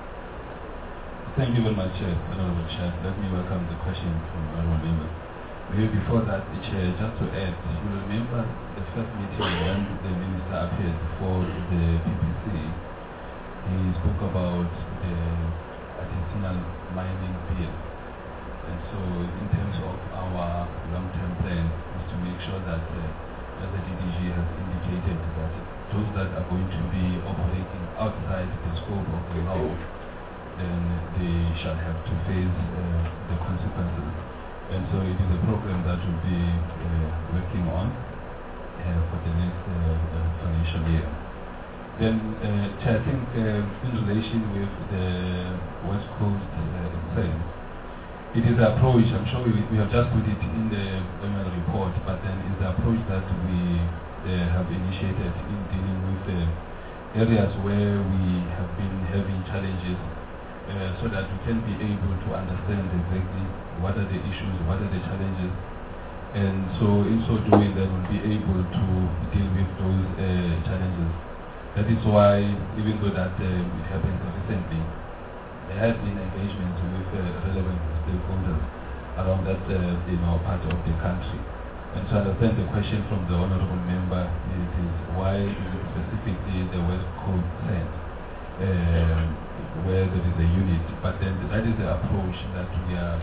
Thank you very much, Honorable Chair. Let me welcome the question from Honorable members. Maybe before that, Chair, just to add, you remember the first meeting when the Minister appeared for the PPC, he spoke about the artisanal mining bill. And so in terms of our long-term plan is to make sure that, as the DDG has indicated, that those that are going to be operating outside the scope of the law, then they shall have to face the consequences. And so it is a program that we'll be working on for the next financial year. Then, Chair, I think in relation with the West Coast itself, it is the approach, I'm sure we have just put it in the annual report, but then it's the approach that we have initiated in dealing with the areas where we have been having challenges, so that we can be able to understand exactly what are the issues, what are the challenges, and so in so doing that we'll be able to deal with those challenges. That is why, even though that it happened recently, there has been engagement with relevant stakeholders around that part of the country. And so I understand the question from the Honourable Member is why is it specifically the West Coast Sand, where there is a unit, but then that is the approach that we have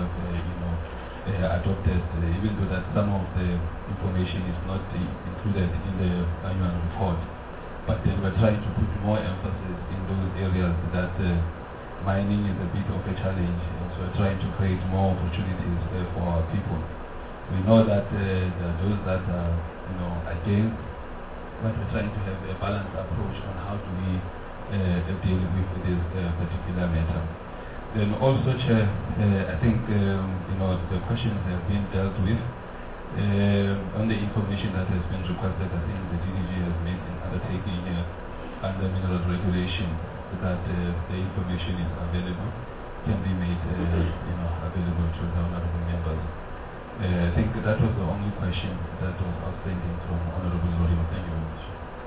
adopted, even though that some of the information is not included in the annual report, but then we're trying to put more emphasis in those areas that mining is a bit of a challenge, and so we're trying to create more opportunities for our people. We know that there are those that are against, but we're trying to have a balanced approach on how do we deal with this particular matter. Then also, Chair, I think the questions have been dealt with. On the information that has been requested, I think the DDG has made an undertaking under mineral regulation that the information is available, can be made available to the honourable members. I think that was the only question that was outstanding from Honourable Lorimo. Thank you very much.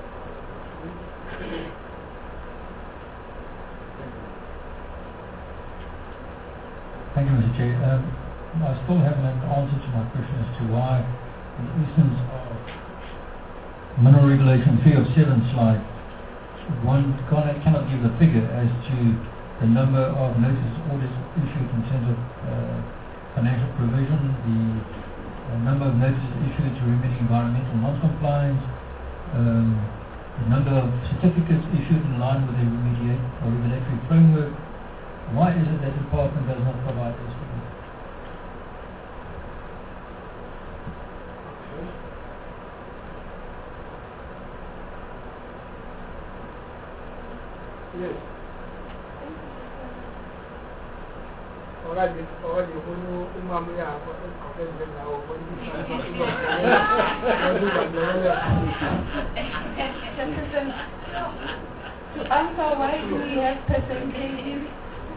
Thank you, Mr. Chair. I still haven't an answer to my question as to why, in the instance of Mineral Regulation 307 slide, one cannot give a figure as to the number of notice orders issued in terms of financial provision, the number of notices issued to remedy environmental non-compliance, the number of certificates issued in line with the regulatory framework. Why is it that the department does not provide this figure? Yes. Already, to answer why do we have percentages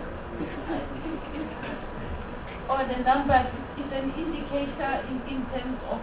or the numbers is an indicator in terms of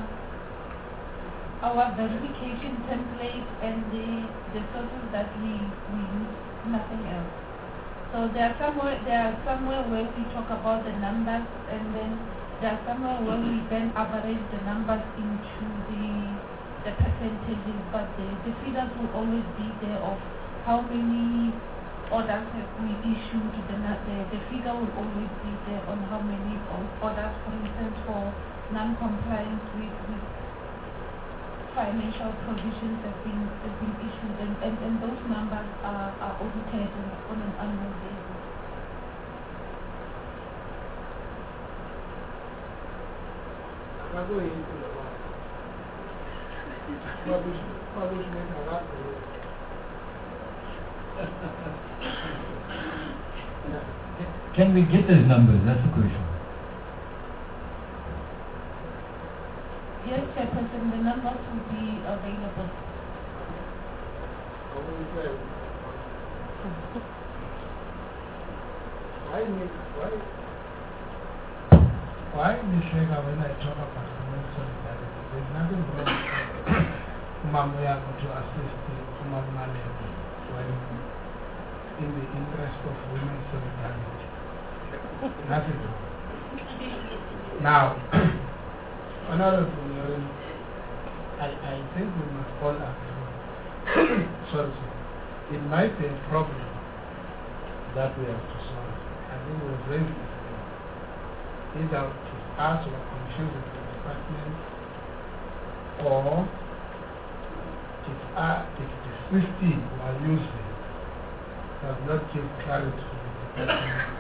our verification template and the sources that we use, nothing else. So there are somewhere where we talk about the numbers, and then there are somewhere where we then average the numbers into the percentages, but the figures will always be there of how many orders have we issued. The figure will always be there on how many orders, for instance, for non-compliance with financial provisions have been issued, and those numbers are audited on an annual basis. Can we get those numbers? That's the question. Yes, Chairperson, the numbers will be available. Why in the Shega when I talk about community solidarity, there's nothing wrong with Mamoya to assist the Mamma when in the interest of women's solidarity. Nothing. Now, Honorable Loren, I think we must all agree. Sorry. It might be a problem that we have to solve. I think we have raised this again. Either to us or confuse the department, or if the system we are using does not give clarity to the department,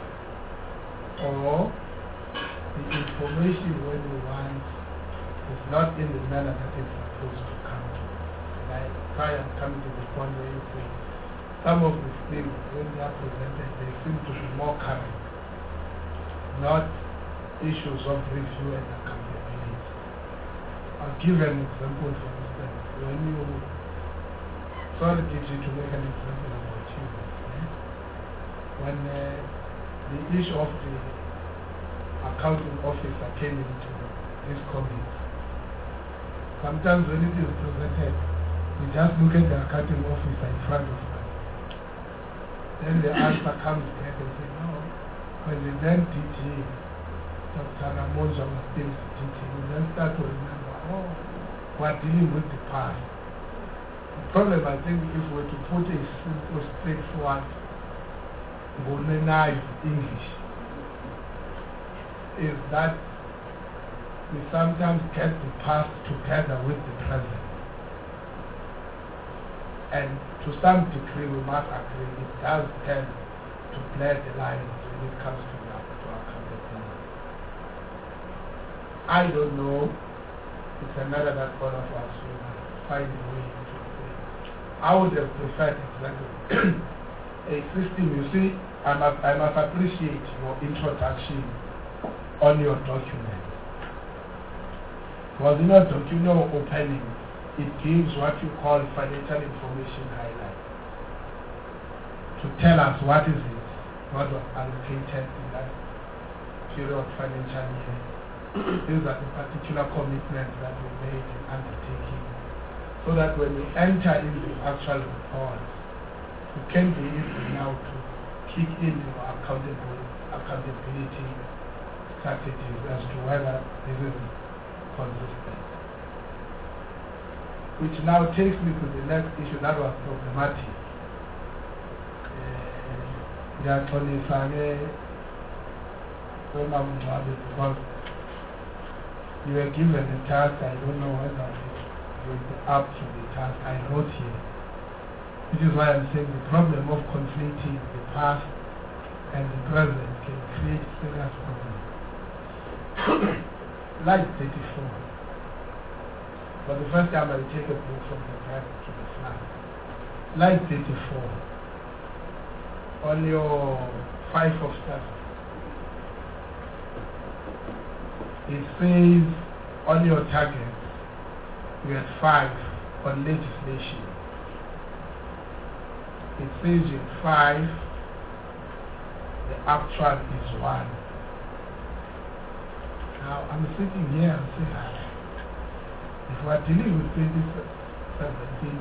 or the information when we want is not in the manner that it's supposed to come to. And I try and come to the point where you say some of the things when they are presented they seem to be more current, not issues of review and accountability. I'll give an example for instance. When you sorry to make an example about you, when the issue of the accounting officer came into this committee, sometimes when it is presented, we just look at the accounting officer in front of us. Then the answer comes back and says, no, when the then DG, Dr. Ramoja was still DG, we then start to remember, oh, we're dealing with the past. The problem, I think, if we were to put a simple, straightforward, Bonanized English, is that we sometimes get the past together with the present. And to some degree, we must agree it does tend to blur the lines when it comes to accountability. I don't know. It's a matter that all of us will find a way to say. I would have preferred exactly a system. You see, I must appreciate your introduction on your document. Because in your document opening, it gives what you call financial information highlight to tell us what is it, what was allocated in that period financial year. These are the particular commitments that we made in undertaking, so that when we enter in the actual report, we can be able now to kick in your accountability strategies as to whether this is consistent. Which now takes me to the next issue that was problematic. Because you were given a task, I don't know whether it will be up to the task I wrote here. Which is why I'm saying the problem of conflating the past and the present can create serious problems. Slide 34. For the first time, I'll take a book from the back to the front. Slide 34. On your 5 of 7. It says on your target, you had 5 on legislation. It says in 5, the actual is 1. Now, I'm sitting here and saying, if we are dealing with 2017,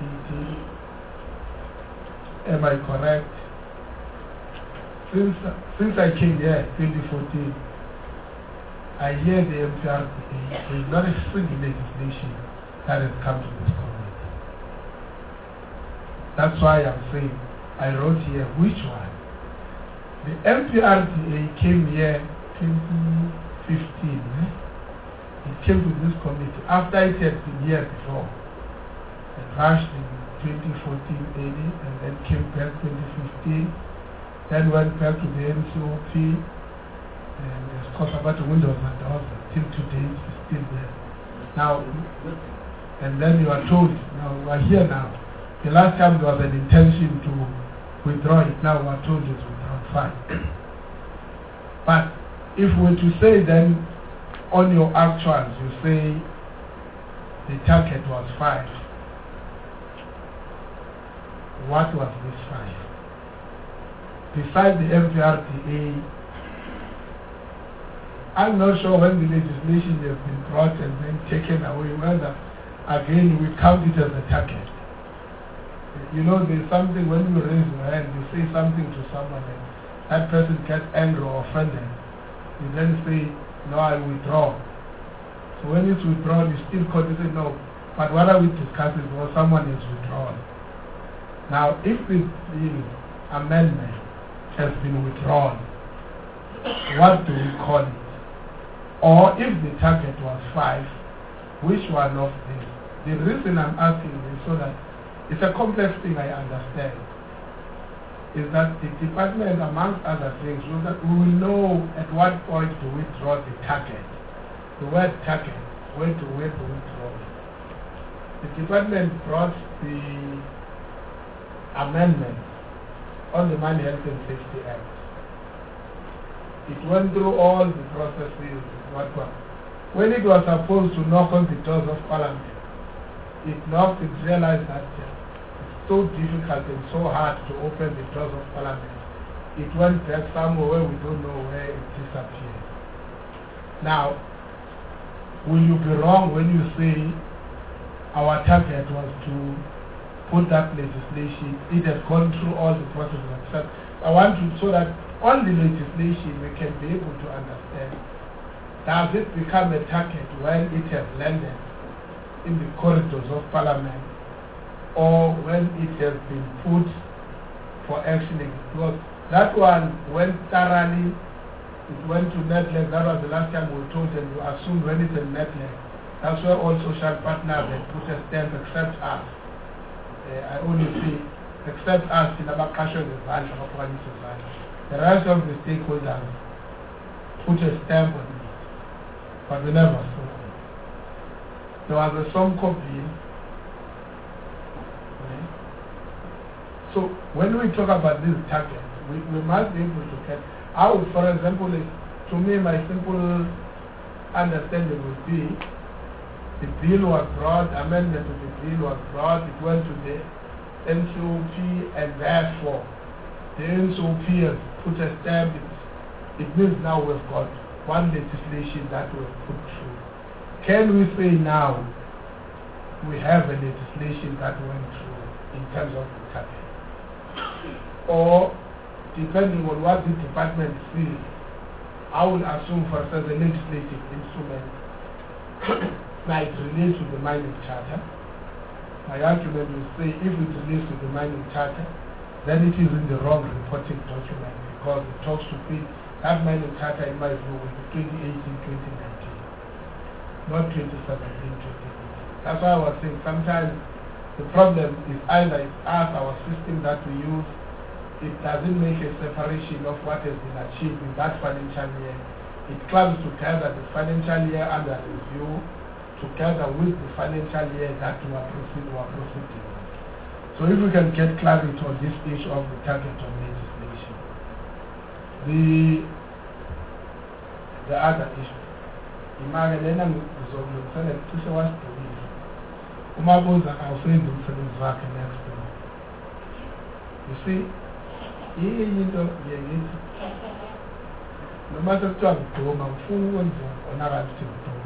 2018, am I correct? Since I came here, 2014, I hear the MPRDA, there is not a single legislation that has come to this community. That's why I'm saying, I wrote here, which one? The MPRDA came here 2015. It came to this committee after it had been here before. It rushed in 2014 AD and then came back 2015. Then went back to the NCOP and discussed about the windows and doors. Till today it's still there. Now, and then you are told, now we are here now. The last time there was an intention to withdraw it, now we are told it's withdrawn. Fine. But if we were to say then, on your actuals, you say the target was 5. What was this 5? Besides the MPRDA, I'm not sure when the legislation has been brought and then taken away, whether again we count it as a target. You know, there's something when you raise your hand, you say something to someone and that person gets angry or offended. You then say, no, I withdraw. So when it's withdrawn, you still say no. But what are we discussing? Well, someone is withdrawn. Now, if the amendment has been withdrawn, what do we call it? Or if the target was 5, which one of these? The reason I'm asking is so that it's a complex thing, I understand, is that the department, amongst other things, so that we will know at what point to withdraw the target. The word target, where to withdraw it. The department brought the amendment on the Mine Health and Safety Act. It went through all the processes. When it was supposed to knock on the doors of Parliament, it knocked, it realized that it's so difficult and so hard to open the doors of Parliament. It went back somewhere where we don't know where it disappeared. Now, will you be wrong when you say our target was to put that legislation, it has gone through all the processes except I want to, so that on the legislation we can be able to understand, does it become a target when it has landed in the corridors of Parliament or when it has been put for action? Because that one went thoroughly, it went to NETLEC, that was the last time we were told, and we assumed when it's in NETLEC, that's where all social partners had put a stamp except us. I only say, except us in our culture, the rest of the stakeholders put a stamp on it, but we never saw it. There was a some copy. So when we talk about this target, we must be able to get out. For example, to me, my simple understanding would be the bill was brought, amendment to the bill was brought, it went to the NCOP, and therefore the NCOP has put a stamp. It means now we've got one legislation that we've put through. Can we say now we have a legislation that went through in terms of the target? Or, depending on what the department sees, I will assume for instance the legislative instrument might relate to the mining charter. My argument will say if it relates to the mining charter, then it is in the wrong reporting document because it talks to be that mining charter in my view will be 2018-2019, not 2017-2018. That's why I was saying sometimes the problem is either it's us, our system that we use, it doesn't make a separation of what has been achieved in that financial year. It clubs together the financial year under review together with the financial year that we are proceeding. So if we can get clarity on this issue of the target of legislation. The other issue. Imagelena ngizokuzona kusho wasidukile. Uma buza awufendi umsebenzi wakhe next door. You see, into yengithi noma sekuthiwa ngiduma ngifuna ukwenza onakala ukuthi ngiduma.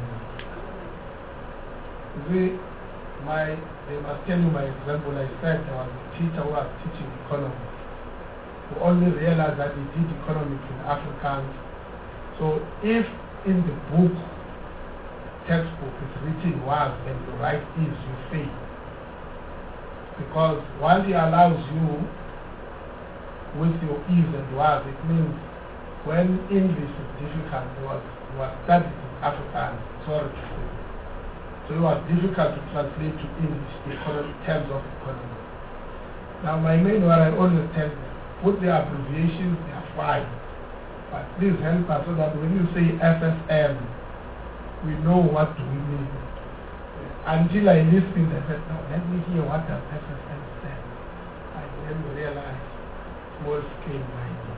You see, they must tell you my example. I said there was a teacher who was teaching economics, who only realized that he did economics in Afrikaans. So if in the book, textbook is written was and you write is, you fail. Because while he allows you with your is and was, it means when English is difficult, was studied in Afrikaans, sorry to say. So it was difficult to translate to English the terms of economy. Now my main what I always tell them, put the abbreviations, they are fine. But please help us so that when you say FSM, we know what do we mean. Until I listened, I said, no, let me hear what does FSM stand. I then realized small scale mining.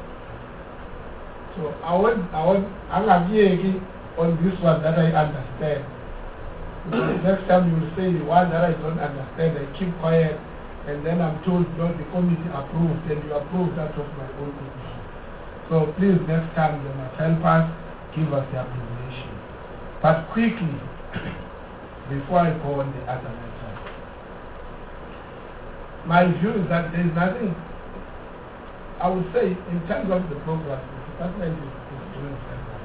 So I'm again on this one that I understand. Because next time you will say the one that I don't understand, I keep quiet, and then I'm told, no, the committee approved, and you approved that of my own committee. So please, next time they must help us, give us the abbreviation. But quickly, before I go on the other matter, my view is that there is nothing, I would say, in terms of the program, the department is doing very well.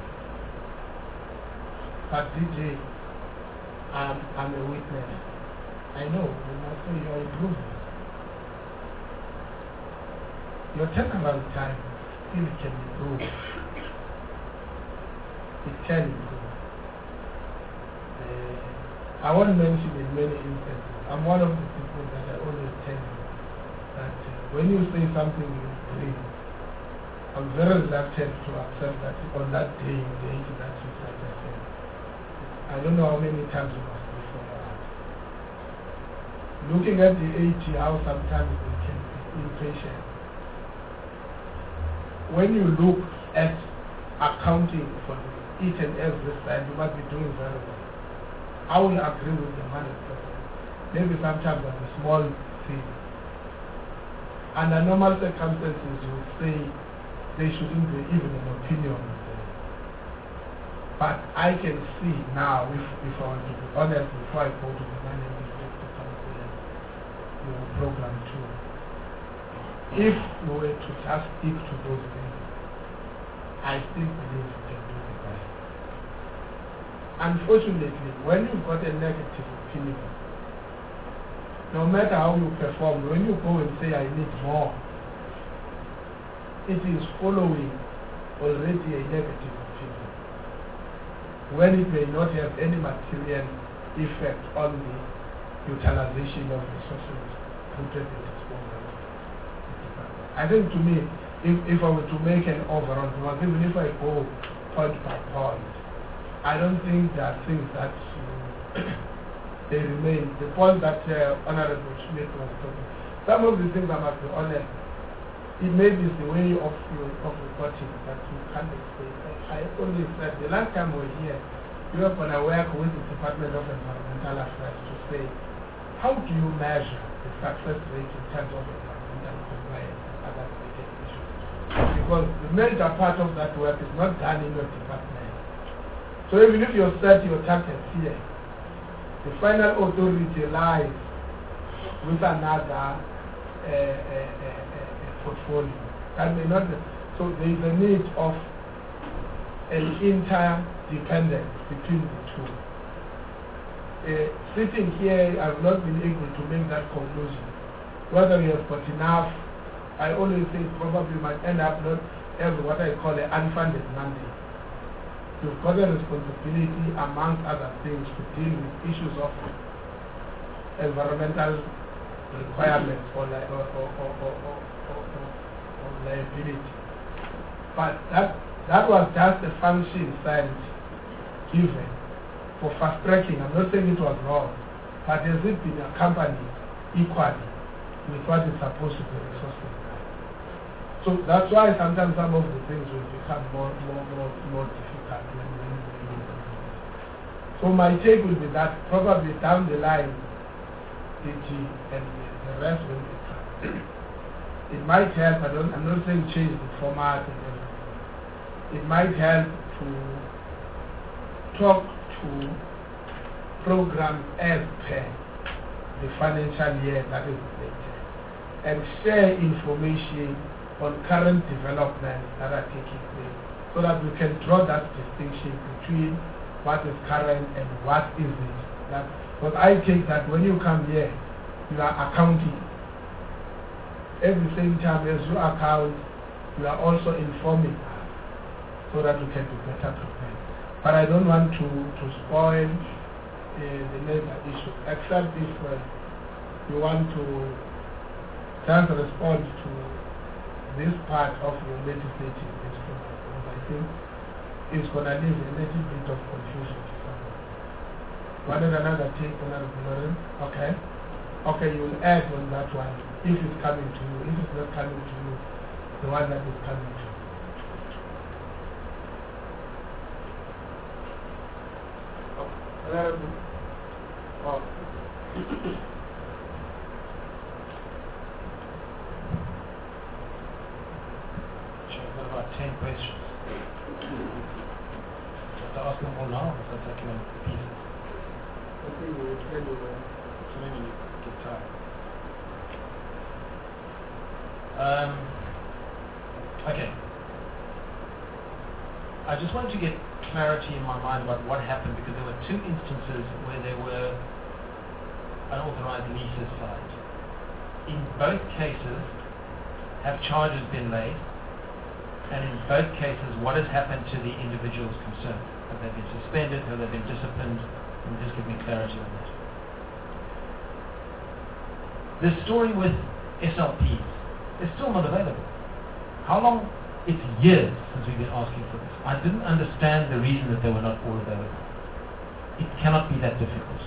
But DJ, I'm a witness. I know, you must say you are improving. Your turnaround time still can improve. It can improve. I won't mention in many instances. I'm one of the people that I always tell you that when you say something you believe, I'm very reluctant to accept that on that day in the 80 that you said that. I don't know how many times you must be followed out. Looking at the 80, how sometimes they can be impatient. When you look at accounting for each and every side, you must be doing very well. I will agree with the 100%. Maybe sometimes on a small thing. Under normal circumstances, you would say there shouldn't be even an opinion. But I can see now, if I want to be honest, before I go to the management program too, if we were to just stick to those things, I still believe we can do the best. Unfortunately, when you've got a negative opinion, no matter how you perform, when you go and say I need more, it is following already a negative opinion, when it may not have any material effect on the utilization of resources put at the disposal. I think to me, if I were to make an overall, even if I go point by point, I don't think there are things that they remain. The point that Honorable Schmidt was talking, some of the things, I must be honest, it may be the way of reporting that you can't explain. I always said, the last time we were here, we were going to work with the Department of Environmental Affairs to say, how do you measure the success rate in terms of environmental compliance and other related issues? Because the major part of that work is not done in your department. So even if you set your targets here, the final authority lies with another portfolio. That may not. So there is a need of an interdependence between the two. Sitting here, I have not been able to make that conclusion. Whether we have got enough, I always think probably might end up not having what I call an unfunded mandate. You've got a responsibility, amongst other things, to deal with issues of environmental requirements or liability. But that was just a function signed given for fast tracking. I'm not saying it was wrong, but has it been accompanied equally with what is supposed to be resources? So that's why sometimes some of the things will become more difficult when we do it. So my take will be that probably down the line, DG and the rest will become. It might help, I'm not saying change the format and everything. It might help to talk to programs as per the financial year that is related and share information on current developments that are taking place so that we can draw that distinction between what is current and what isn't. Because I think that when you come here, you are accounting. At the same time as you account, you are also informing us so that we can be better prepared. But I don't want to spoil the major issue, except if you want to just respond to this part of your legislative instrument, because I think it's going to leave a little bit of confusion to someone. One and another take, another. Okay? Okay, you will add on that one if it's coming to you. If it's not coming to you, the one that is coming to you. I've got about 10 questions. To ask them all now, or take them in pieces? I think we will tell you so maybe you get tired. Okay. I just wanted to get clarity in my mind about what happened, because there were two instances where there were unauthorized leases signed. In both cases, have charges been laid? And in both cases, what has happened to the individuals concerned? Have they been suspended? Have they been disciplined? Can you just give me clarity on that? The story with SLPs is still not available. How long? It's years since we've been asking for this. I didn't understand the reason that they were not all available. It cannot be that difficult.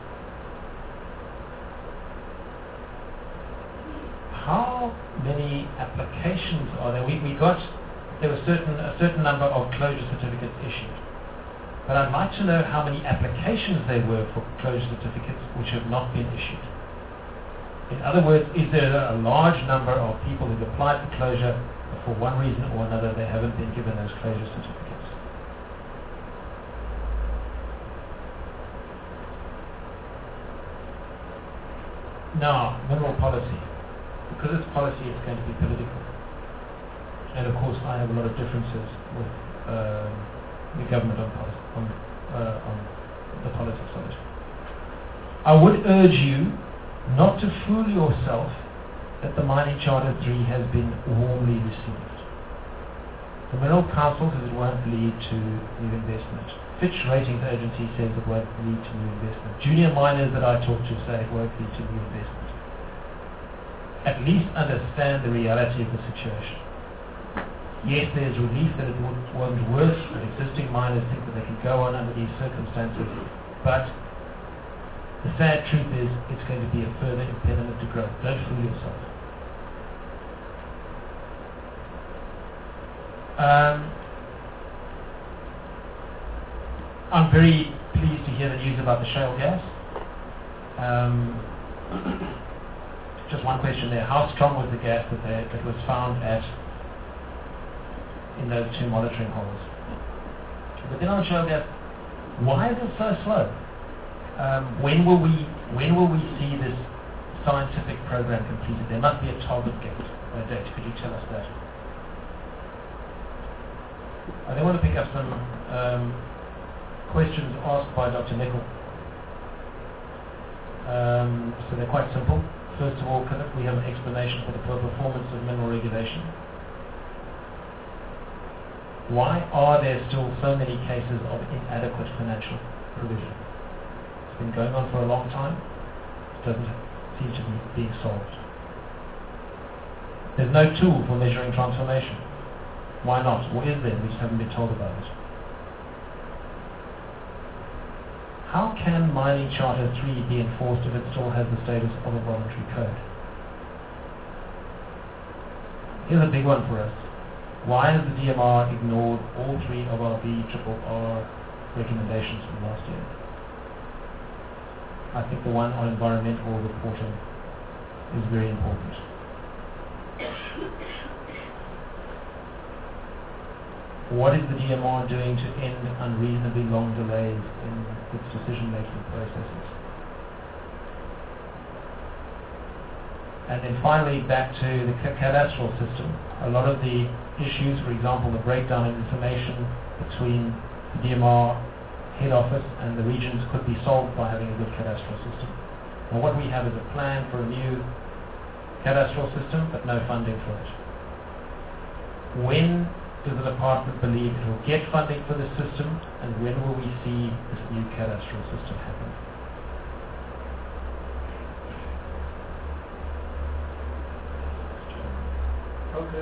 How many applications are there? There were a certain number of closure certificates issued. But I'd like to know how many applications there were for closure certificates which have not been issued. In other words, is there a large number of people who've applied for closure, but for one reason or another they haven't been given those closure certificates? Now, mineral policy. Because it's policy, it's going to be political. And of course, I have a lot of differences with the government on the politics of it. I would urge you not to fool yourself that the Mining Charter 3 has been warmly received. The Mineral Council says it won't lead to new investment. Fitch Ratings Agency says it won't lead to new investment. Junior miners that I talk to say it won't lead to new investment. At least understand the reality of the situation. Yes, there's relief that it wasn't worse, that existing miners think that they can go on under these circumstances, but the sad truth is it's going to be a further impediment to growth. Don't fool yourself. I'm very pleased to hear the news about the shale gas. Just one question there. How strong was the gas that was found in those two monitoring holes? But then on shale gas, why is it so slow? When will we see this scientific program completed? There must be a target date. Could you tell us that? I then want to pick up some questions asked by Dr. Nicol. So they're quite simple. First of all, could we have an explanation for the poor performance of mineral regulation? Why are there still so many cases of inadequate financial provision? It's been going on for a long time. It doesn't seem to be being solved. There's no tool for measuring transformation. Why not? Or is there? We just haven't been told about it. How can Mining Charter 3 be enforced if it still has the status of a voluntary code? Here's a big one for us. Why has the DMR ignored all three of our BRRR recommendations from last year? I think the one on environmental reporting is very important. What is the DMR doing to end unreasonably long delays in its decision-making processes? And then finally, back to the cadastral system. A lot of the issues, for example, the breakdown in information between the DMR head office and the regions could be solved by having a good cadastral system. Now what we have is a plan for a new cadastral system, but no funding for it. When does the department believe it will get funding for this system, and when will we see this new cadastral system happen? Okay.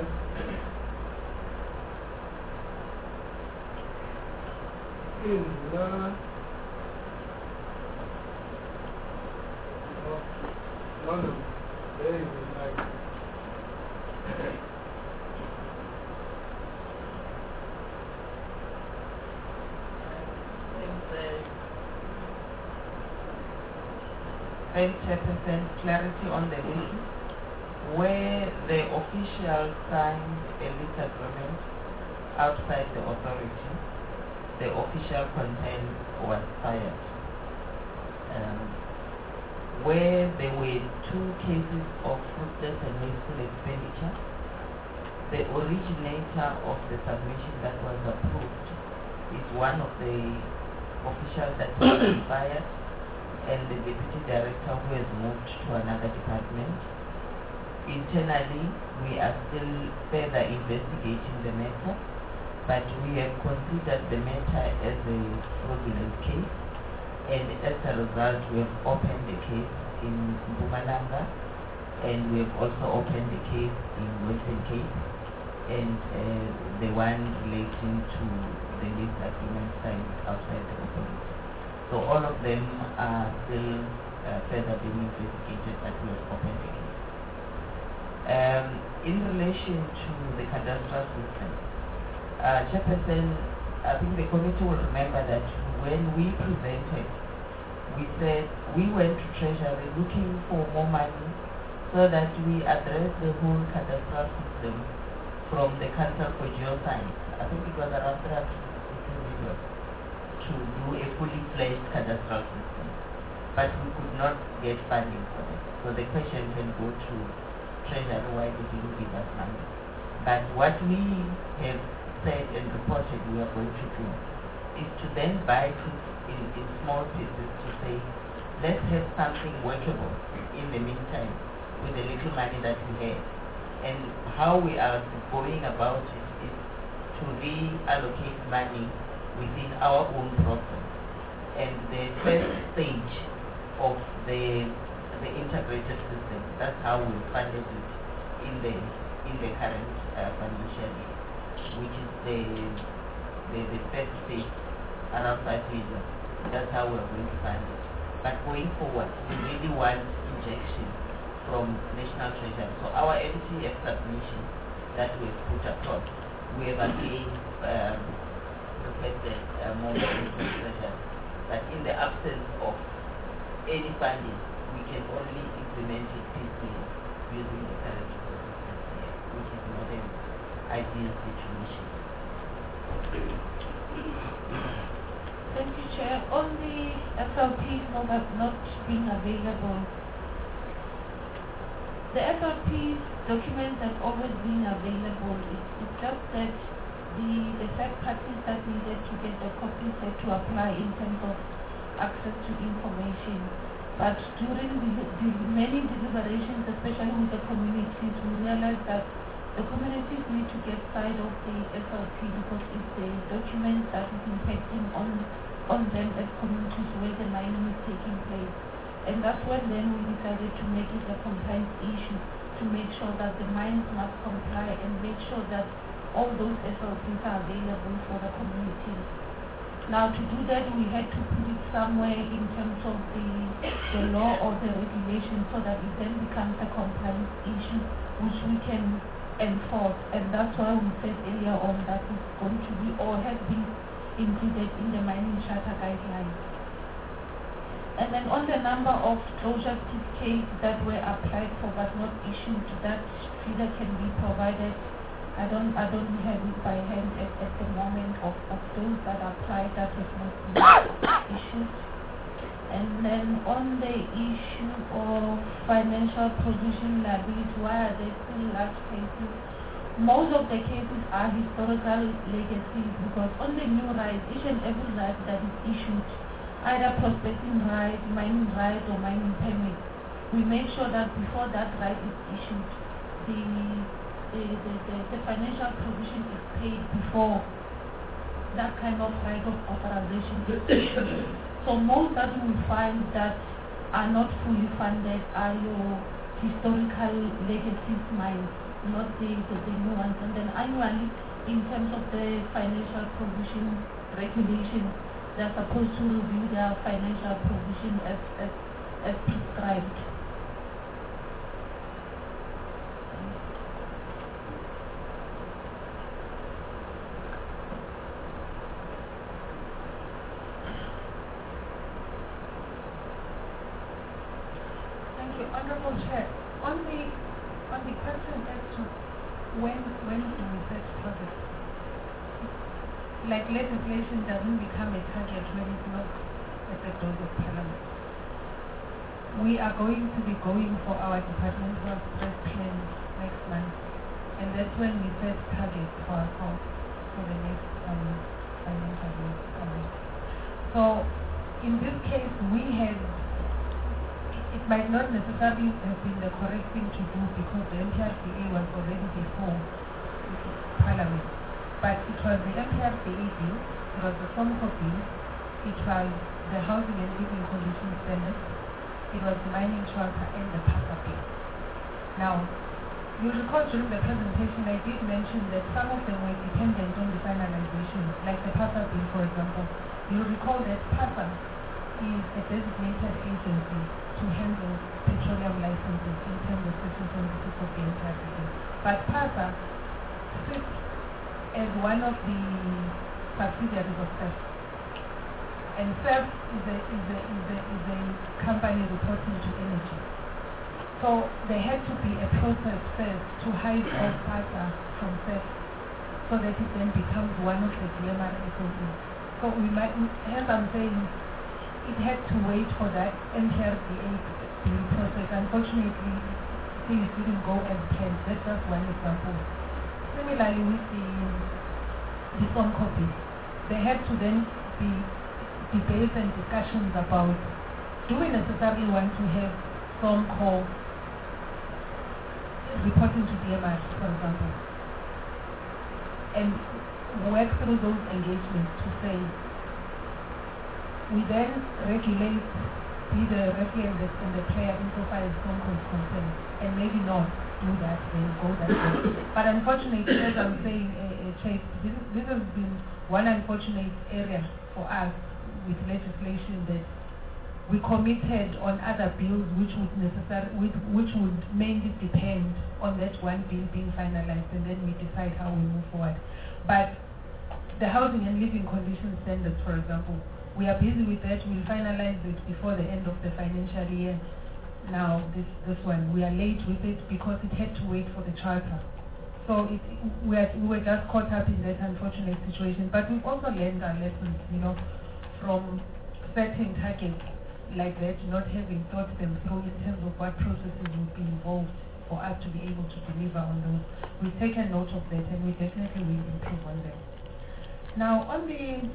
Clarity on the issue. Where the official signed a lease agreement outside the authority, the official consent was fired. where there were 2 cases of fruitless and wasteful expenditure. The originator of the submission that was approved is one of the officials that was fired, and the deputy director who has moved to another department. Internally, we are still further investigating the matter, but we have considered the matter as a fraudulent case, and as a result, we have opened the case in Mpumalanga, and we have also opened the case in Western Cape, and the one relating to the lease agreement signed outside the authority. So all of them are still further being investigated, but we have opened the case. In relation to the cadastral system, Chairperson, I think the committee will remember that when we presented, we said we went to Treasury looking for more money so that we address the whole cadastral system from the Council for Geoscience. I think it was around 360 million to do a fully fledged cadastral system, but we could not get funding for it. So the question can go to Treasury, why did you give us money? But what we have said and reported we are going to do is to then buy it in small pieces to say, let's have something workable in the meantime with the little money that we have. And how we are going about it is to reallocate money within our own process. And the first stage of the integrated system, that's how we funded it in the current financial year, which is the first stage, around 5 million. That's how we're going to fund it. But going forward, we really want injection from National Treasury. So our NTF submission that we have put across, we have again requested more money from Treasury. But in the absence of any funding, we can only implement it piecemeal using the current process, which is not an ideal situation. Thank you, Chair. On the SLPs not being available, the SLPs documents have always been available. It's just that the third parties that needed to get the copies had to apply in terms of access to information. But during the many deliberations, especially with the communities, we realized that the communities need to get side of the SLP because it's a document that is impacting on them as communities where the mining is taking place. And that's when then we decided to make it a compliance issue to make sure that the mines must comply and make sure that all those SLPs are available for the communities. Now to do that, we had to put it somewhere in terms of the law or the regulation so that it then becomes a compliance issue which we can enforce. And that's why we said earlier on that it's going to be or has been included in the mining charter guidelines. And then on the number of closure certificates that were applied for but not issued, that figure can be provided. I don't have it by hand at the moment of those that applied that have not been issued. And then on the issue of financial provision liability, why are there still large cases? Most of the cases are historical legacies because on the new rights, each and every right that is issued, either prospecting right, mining right, or mining permit, we make sure that before that right is issued, the financial provision is paid before that kind of right of authorization is issued. So most that you will find that are not fully funded are your historical legacy mines, not the new ones. And then annually, in terms of the financial provision regulations, they're supposed to review their financial provision as prescribed. Honorable Chair, on the question as to when do we set projects, like legislation doesn't become a target when it's not at the door of Parliament. we are going to be going for our departmental stress plan next month, and that's when we set targets for ourselves for the next financial year. So in this case, it might not necessarily have been the correct thing to do because the MPRDA was already before Parliament. But it was the MPRDA bill, it was the SOMCO bill, it was the Housing and Living Conditions Standards, it was the Mining Charter and the PASA bill. Now, you recall during the presentation I did mention that some of them were dependent on the finalization, like the PASA bill, for example. You recall that PASA is a designated agency to handle petroleum licenses in terms of Section 26 of the MPRDA. But PASA sits as one of the subsidiaries of CEF. And CEF is a company reporting to energy. So there had to be a process first to hide off PASA from CEF so that it then becomes one of the DMR SOEs. So we might, as I'm saying, it had to wait for that MPRDA bill process. Unfortunately, things didn't go as planned. That's just one example. Similarly with the SOMCO bill, there had to then be debates and discussions about, do we necessarily want to have SOMCO reporting to DMR, for example, and work through those engagements to say, we then regulate, be the referee and the player insofar as SOMCO is concerned, and maybe not do that, then go that way. But unfortunately, as I'm saying, Chase, this has been one unfortunate area for us with legislation that we committed on other bills which would mainly depend on that one bill being finalized, and then we decide how we move forward. But the Housing and Living Conditions Standards, for example, we are busy with that. We'll finalize it before the end of the financial year. Now, this one, we are late with it because it had to wait for the charter. So we were just caught up in that unfortunate situation. But we've also learned our lessons, from setting targets like that, not having thought them through in terms of what processes would be involved for us to be able to deliver on those. We've taken note of that, and we definitely will improve on that. Now, on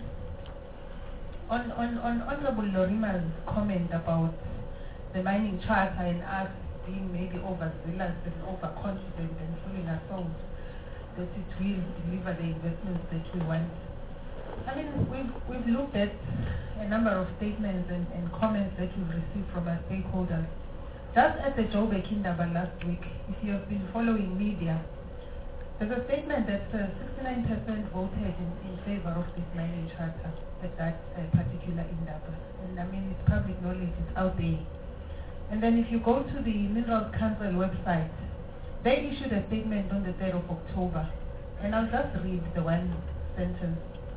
Honorable Lorima's comment about the mining charter and us being maybe overzealous and overconfident and fooling ourselves that it will deliver the investments that we want. I mean, we've looked at a number of statements and comments that we've received from our stakeholders. Just at the Joburg Indaba last week, if you have been following media, there's a statement that 69% voted in favor of this mining charter at that particular Indaba. And I mean, it's public knowledge, it's out there. And then if you go to the Minerals Council website, they issued a statement on the 3rd of October. And I'll just read the one sentence,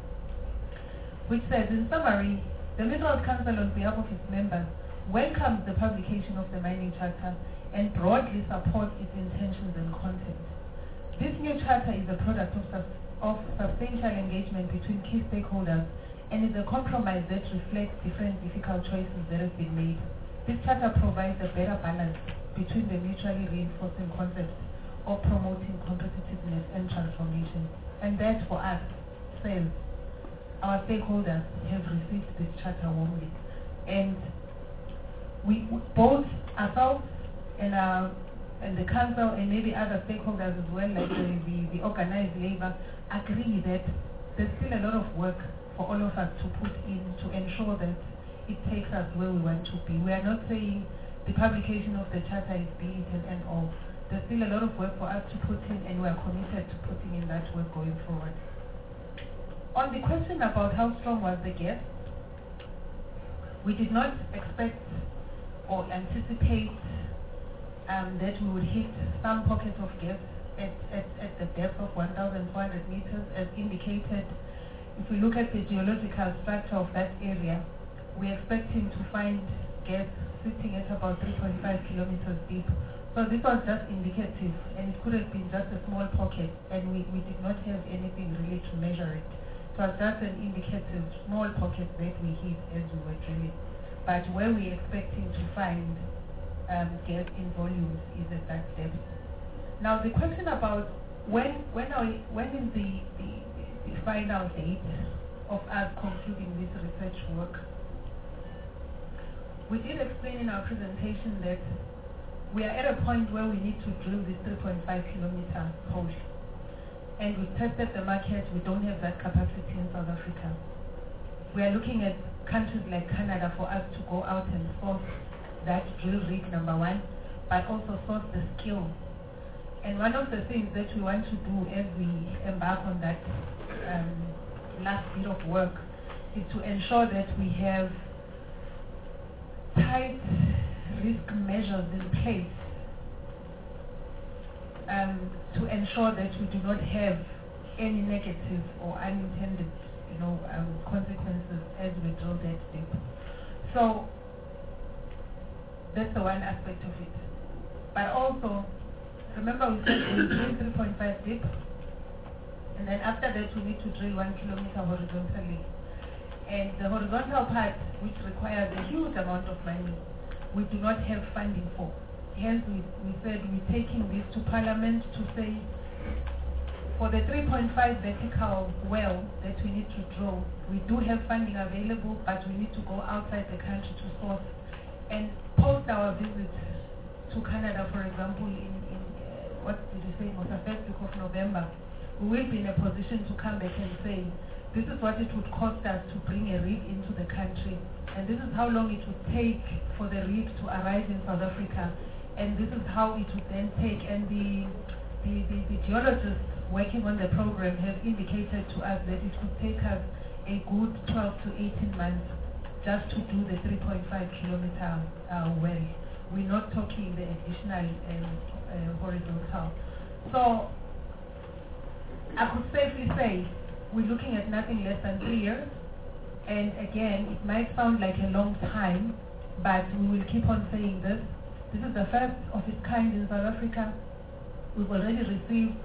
which says, in summary, the Minerals Council on behalf of its members welcomes the publication of the mining charter and broadly supports its intentions and content. This new charter is a product of substantial engagement between key stakeholders and is a compromise that reflects different difficult choices that have been made. This charter provides a better balance between the mutually reinforcing concepts of promoting competitiveness and transformation. And that, for us, says our stakeholders have received this charter warmly. And we both ourselves and the council and maybe other stakeholders as well, like the organized labor, agree that there's still a lot of work for all of us to put in to ensure that it takes us where we want to be. We are not saying the publication of the charter is be it and end all. There's still a lot of work for us to put in, and we are committed to putting in that work going forward. On the question about how strong was the gap, we did not expect or anticipate that we would hit some pockets of gaps at the depth of 1,400 meters as indicated. If we look at the geological structure of that area, we're expecting to find gas sitting at about 3.5 kilometers deep. So this was just indicative, and it could have been just a small pocket, and we did not have anything really to measure it. It was just an indicative small pocket that we hit as we were drilling. but where we're expecting to find gas in volumes is at that depth. Now the question about when is the final date of us concluding this research work? We did explain in our presentation that we are at a point where we need to drill this 3.5 kilometer hole. And we've tested the market, we don't have that capacity in South Africa. We are looking at countries like Canada for us to go out and source that drill rig, number one, but also source the skill. And one of the things that we want to do as we embark on that last bit of work is to ensure that we have tight risk measures in place to ensure that we do not have any negative or unintended consequences as we drill that deep. So that's the one aspect of it. But also, remember we said we drill 3.5 deep, and then after that we need to drill 1 kilometer horizontally. And the horizontal part, which requires a huge amount of money, we do not have funding for. Hence we said we're taking this to Parliament to say, for the 3.5 vertical well that we need to drill, we do have funding available, but we need to go outside the country to source. And post our visit to Canada, for example, in what did you say, was the first week of November, we will be in a position to come back and say, this is what it would cost us to bring a rig into the country, and this is how long it would take for the rig to arrive in South Africa, and this is how it would then take. And the geologists working on the program have indicated to us that it would take us a good 12 to 18 months just to do the 3.5 kilometer well. We're not talking the additional horizontal. So I could safely say we're looking at nothing less than 3 years. And again, it might sound like a long time, but we will keep on saying this. This is the first of its kind in South Africa. We've already received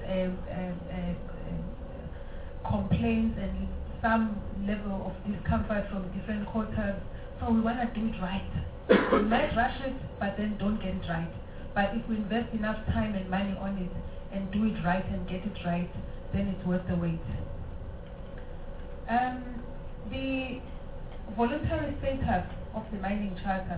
complaints and some level of discomfort from different quarters. So we want to do it right. We might rush it, but then don't get it right. But if we invest enough time and money on it and do it right and get it right, then it's worth the wait. The voluntary status of the mining charter.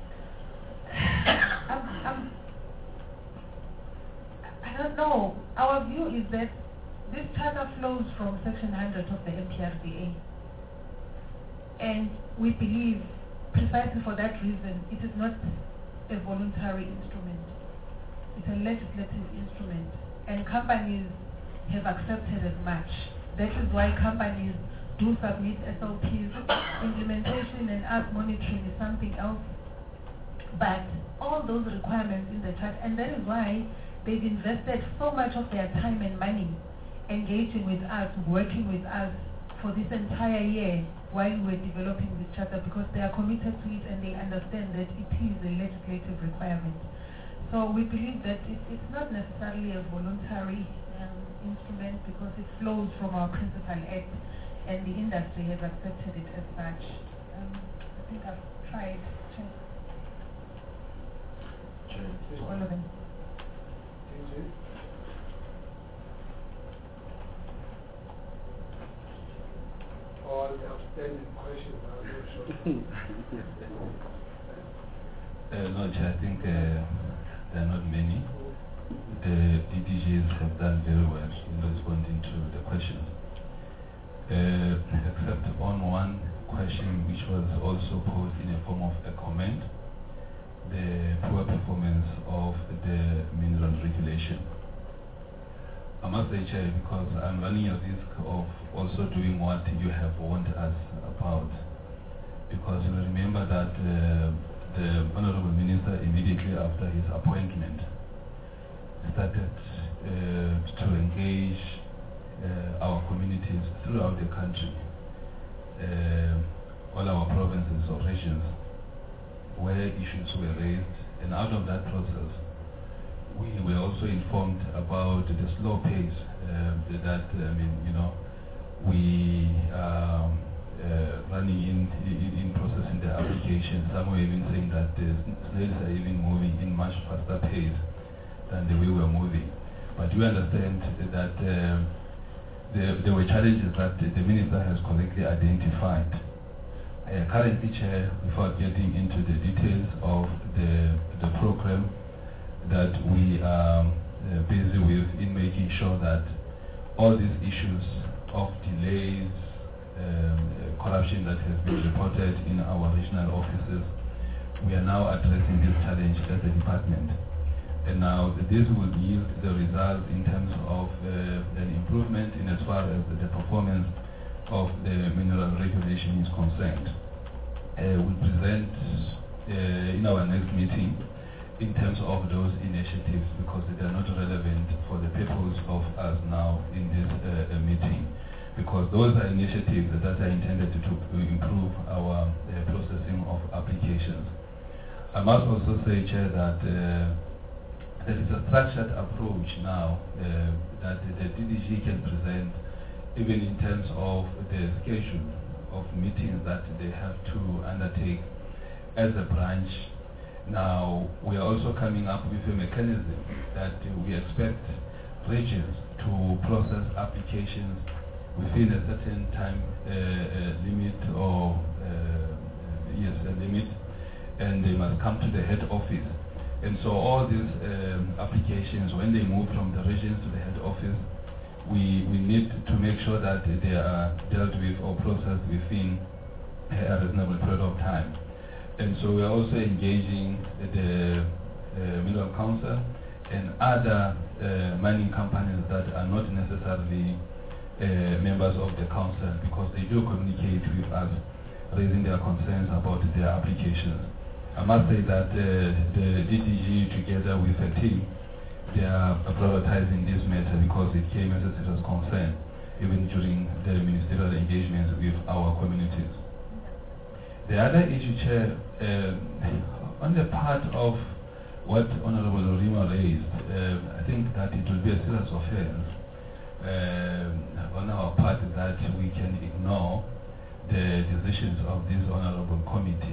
I don't know. Our view is that this charter flows from Section 100 of the MPRDA. And we believe, precisely for that reason, it is not a voluntary instrument. It's a legislative instrument. And companies have accepted as much. That is why companies do submit SOPs. Implementation and us monitoring is something else. But all those requirements in the chart, and that is why they've invested so much of their time and money engaging with us, working with us for this entire year while we're developing this charter, because they are committed to it and they understand that it is a legislative requirement. So we believe that it's not necessarily a voluntary instrument, because it flows from our principal act and the industry has accepted it as such. I think I've tried all of them. All the outstanding questions are very short. No, Chair, I think there are not many. The DDGs have done very well in responding to the questions. Except on one question which was also posed in a form of a comment, the poor performance of the mineral regulation. I must say, Chair, because I'm running a risk of also doing what you have warned us about. Because you remember that the Honorable Minister, immediately after his appointment, started to engage our communities throughout the country, all our provinces or regions, where issues were raised, and out of that process, we were also informed about the slow pace that we running in processing their application. Some were even saying that the snails are even moving in much faster pace than the way we are moving. But we understand that there were challenges that the Minister has correctly identified. Currently, Chair, without getting into the details of the program that we are busy with in making sure that all these issues of delays, corruption that has been reported in our regional offices, we are now addressing this challenge as a department. And now this will yield the results in terms of an improvement in as far as the performance of the mineral regulation is concerned. We'll present in our next meeting in terms of those initiatives, because they are not relevant for the purpose of us now in this meeting, because those are initiatives that are intended to improve our processing of applications. I must also say, Chair, that there is a structured approach now that the DDG can present, even in terms of the schedule of meetings that they have to undertake as a branch. Now, we are also coming up with a mechanism that we expect regions to process applications within a certain time limit, or a limit, and they must come to the head office. And so all these applications, when they move from the regions to the head office, we need to make sure that they are dealt with or processed within a reasonable period of time. And so we are also engaging the Mineral Council and other mining companies that are not necessarily members of the council, because they do communicate with us, raising their concerns about their applications. I must say that the DDG, together with a team, they are prioritizing this matter because it came as a serious concern, even during the ministerial engagements with our communities. The other issue, Chair, on the part of what Honorable Rima raised, I think that it will be a serious offense on our part that we can ignore the decisions of this Honorable Committee.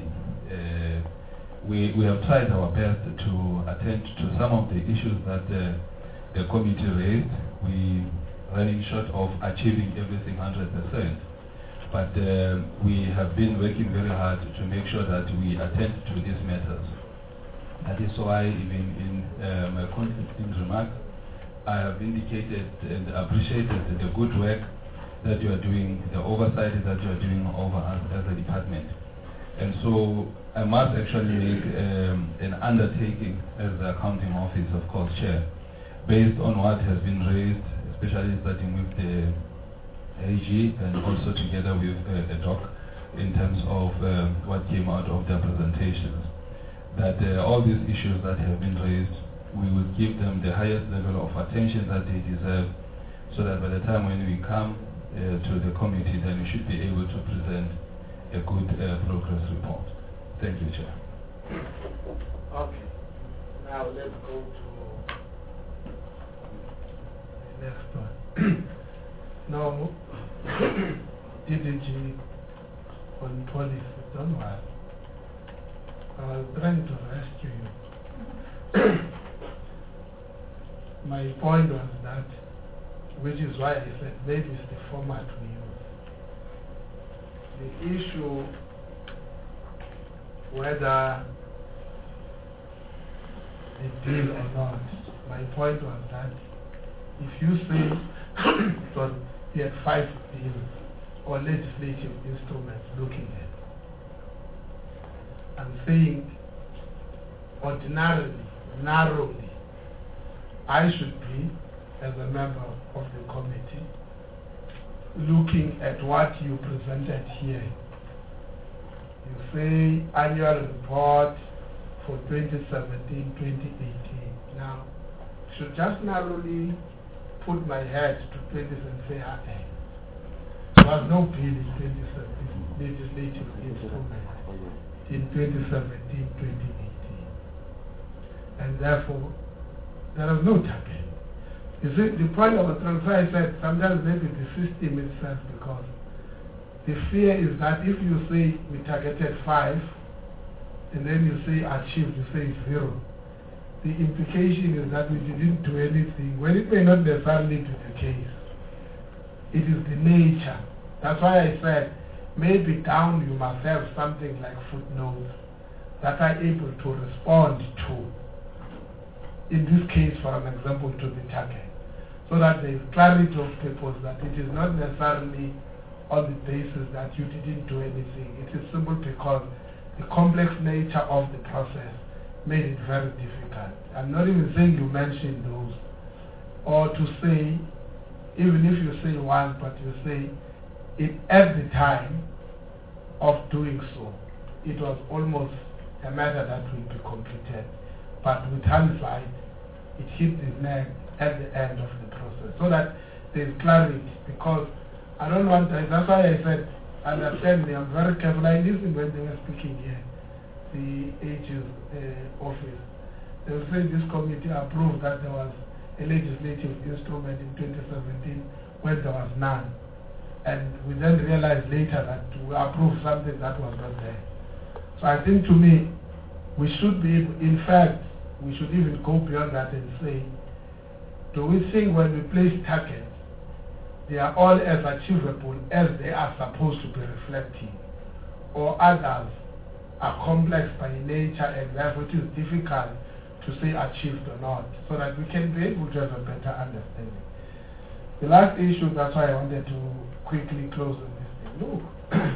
We have tried our best to attend to some of the issues that the committee raised. We are running short of achieving everything 100%. But we have been working very hard to make sure that we attend to these matters. That is why even in my concluding remarks, I have indicated and appreciated the good work that you are doing, the oversight that you are doing over us as a department. And so I must actually make an undertaking as the accounting office, of course, Chair, based on what has been raised, especially starting with the AG and also together with a doc in terms of what came out of their presentations, that all these issues that have been raised, we will give them the highest level of attention that they deserve, so that by the time when we come to the committee, then we should be able to present a good progress report. Thank you, Chair. Okay. Now let's go to the next one. Now, DDG on policy, don't worry. I was trying to rescue you. My point was that, which is why I said maybe it's the format we use. The issue whether the deal or not, my point was that if you say so you had 5 bills or legislative instruments looking at, I'm saying ordinarily, narrowly, I should be, as a member of the committee, looking at what you presented here. You say annual report for 2017-2018. Now, should just narrowly put my head to 20 and say, there was no bill in 2017, legislative instrument in 2017-2018. And therefore, there is no target. You see, the point of a transfer, I said, sometimes maybe the system itself, because The fear is that if you say we targeted 5, and then you say achieved, you say 0, the implication is that we didn't do anything, when it may not necessarily be the case. It is the nature. That's why I said, maybe down you must have something like footnotes that are able to respond to, in this case, for an example, to the target, so that there is clarity of purpose, that it is not necessarily on the basis that you didn't do anything. It is simply because the complex nature of the process made it very difficult. I'm not even saying you mentioned those, or to say, even if you say one, but you say it at the time of doing so, it was almost a matter that will be completed. But with hindsight, it hit the neck at the end of the process, so that there is clarity. Because I don't want that. That's why I said, understand me, I'm very careful. I listened when they were speaking here, the AG's office. They will say this committee approved that there was a legislative instrument in 2017 when there was none. And we then realized later that we approved something that was not there. So I think, to me, we should be, in fact, we should even go beyond that and say, do we think when we place targets, they are all as achievable as they are supposed to be reflecting, or others are complex by nature and therefore it is difficult to say achieved or not, so that we can be able to have a better understanding. The last issue, that's why I wanted to quickly close on this thing. Look,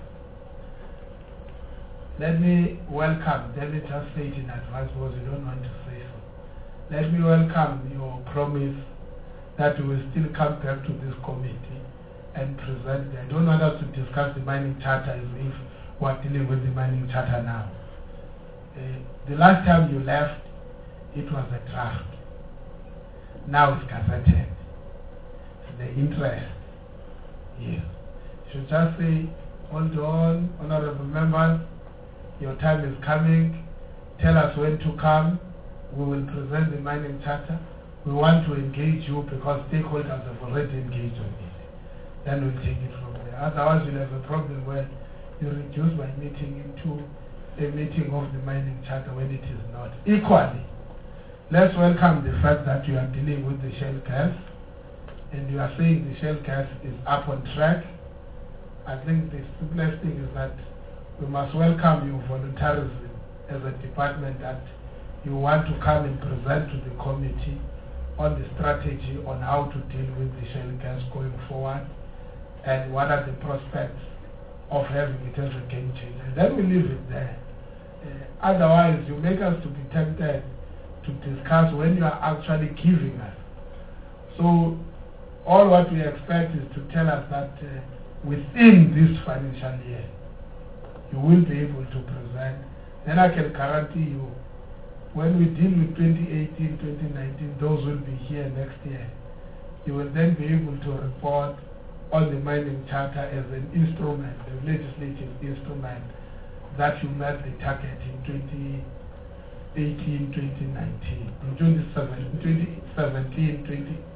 let me welcome, let me just say it in advance because you don't want to say so. Let me welcome your promise that we will still come back to this committee and present. I don't want us to discuss the mining charter as if we are dealing with the mining charter now. The last time you left, it was a draft. Now it's gazetted. The interest. Yes. You should just say, hold on, honorable members, your time is coming. Tell us when to come. We will present the mining charter. We want to engage you because stakeholders have already engaged on it. Then we'll take it from there. Otherwise, you'll have a problem where you reduce my meeting into a meeting of the mining charter when it is not. Equally, let's welcome the fact that you are dealing with the shale gas, and you are saying the shale gas is up on track. I think the simplest thing is that we must welcome your voluntarism as a department, that you want to come and present to the committee on the strategy on how to deal with the shale gas going forward, and what are the prospects of having it as a game changer. And then we leave it there. Otherwise, you make us to be tempted to discuss when you are actually giving us. So all what we expect is to tell us that within this financial year, you will be able to present. Then I can guarantee you, when we deal with 2018, 2019, those will be here next year. You will then be able to report on the mining charter as an instrument, a legislative instrument, that you met the target in 2018, 2019, in 2018,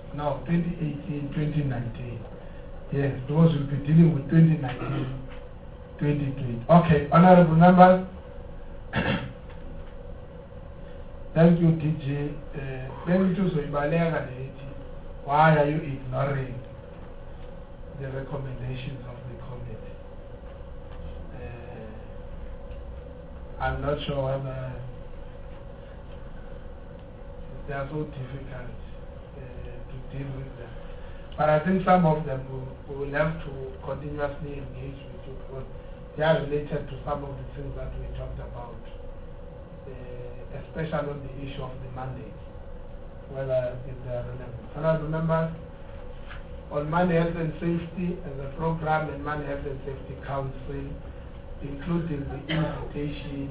2019. Yes, those will be dealing with 2019, 2020. Okay, honorable members. Thank you, DJ. Let me just say, why are you ignoring the recommendations of the committee? I'm not sure whether they are so difficult to deal with them. But I think some of them will have to continuously engage with you because they are related to some of the things that we talked about, especially on the issue of the mandate, whether if they are relevant. And I remember on Money Health and Safety as a program and Money Health and Safety Council, including the invitation,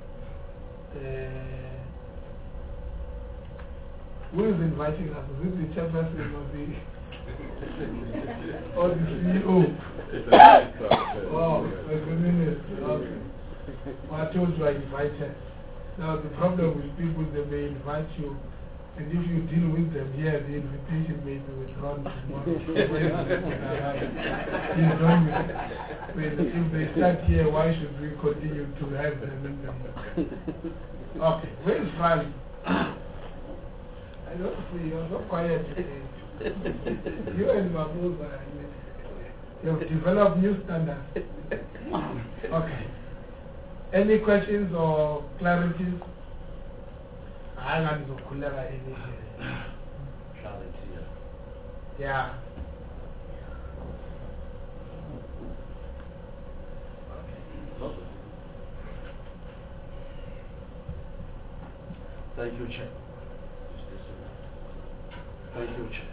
who is inviting us? Is it the chairperson or the CEO? Oh, the minister. Okay. Well, I told you I invited. Now the problem with people, they may invite you And if you deal with them here, the invitation may be withdrawn tomorrow. You don't know. If they start here, why should we continue to have them in the Okay, where's Rally? I don't see, you're so quiet today. You and Mabuza, you have developed new standards. Okay. Any questions or clarities? Hang on to Kulera any clarity. Yeah. Thank you, Chair. Thank you, Chair.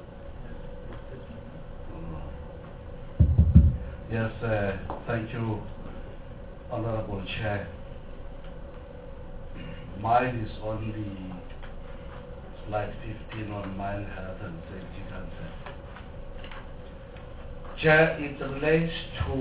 Yes, thank you, Honorable Chair. Mine is on the slide 15 on mine health and safety concern. Chair, it relates to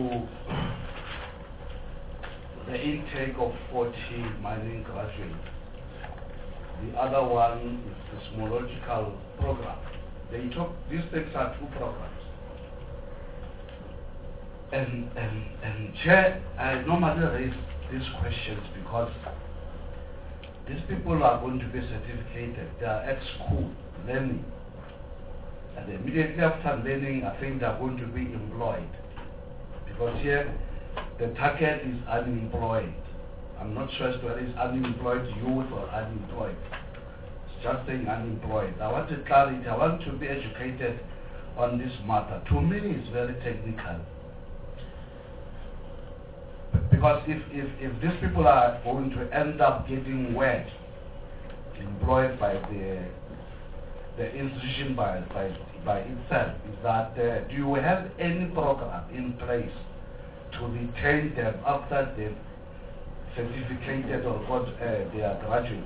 the intake of 40 mining graduates. The other one is the seismological program. These things are two programs. And Chair, I normally raise these questions because these people are going to be certificated. They are at school learning. And immediately after learning, I think they are going to be employed. Because here, the target is unemployed. I'm not sure as to whether it's unemployed youth or unemployed. It's just saying unemployed. I want clarity. I want to be educated on this matter. To me, it's very technical. Because if these people are going to end up getting work employed by the institution by itself, is that do you have any program in place to retain them after they've certificated or got their graduates?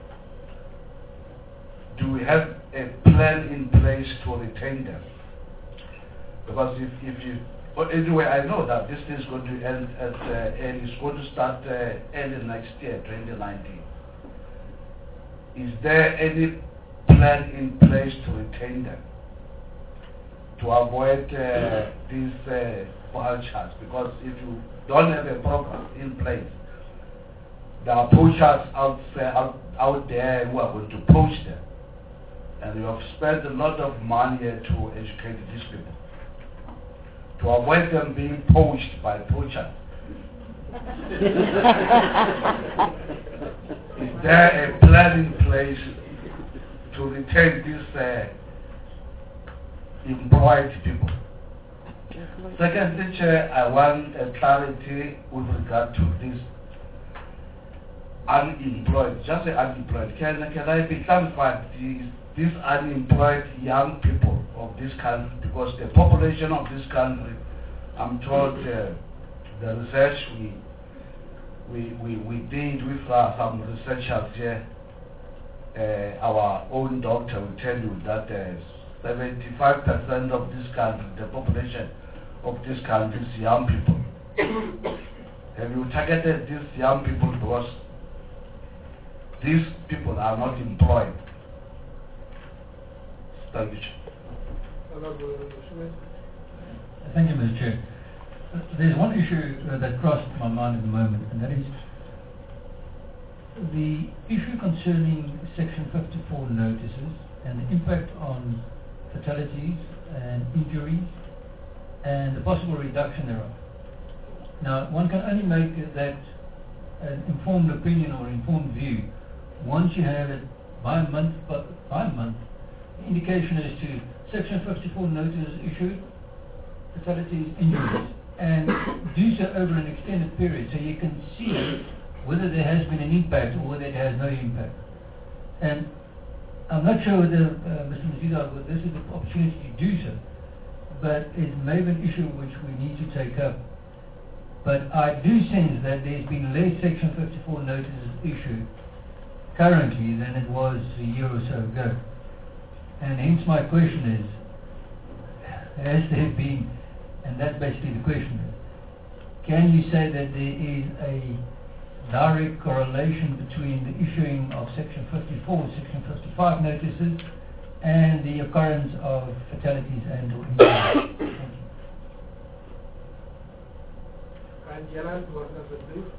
Do we have a plan in place to retain them? Because if you anyway, I know that this is going to end at it's going to start early next year, 2019. Is there any plan in place to retain them, to avoid these poachers? Because if you don't have a program in place, there are poachers out there who are going to poach them, and you have spent a lot of money to educate these people. To avoid them being poached by poachers. Is there a plan in place to retain these employed people? Secondly, Chair, I want a clarity with regard to this unemployed. Just say unemployed. Can I be clarified? These unemployed young people of this country, because the population of this country, I'm told the research we did with some researchers here, our own doctor will tell you that 75% of this country, the population of this country is young people. Have you targeted these young people because these people are not employed? Thank you. Thank you, Mr. Chair. There's one issue that crossed my mind at the moment, and that is the issue concerning Section 54 notices and the impact on fatalities and injuries and the possible reduction thereof. Now, one can only make that an informed opinion or informed view once you have it by month indication as to Section 54 notices issued, fatalities, injuries, and do so over an extended period so you can see whether there has been an impact or whether it has no impact. And I'm not sure whether, Mr. Mzida, this is the opportunity to do so, but it may be an issue which we need to take up. But I do sense that there's been less Section 54 notices issued currently than it was a year or so ago. And hence my question is, has there been, and that's basically the question is, can you say that there is a direct correlation between the issuing of Section 54, Section 55 notices and the occurrence of fatalities and or injuries. Thank you. And Jalan, what does it do?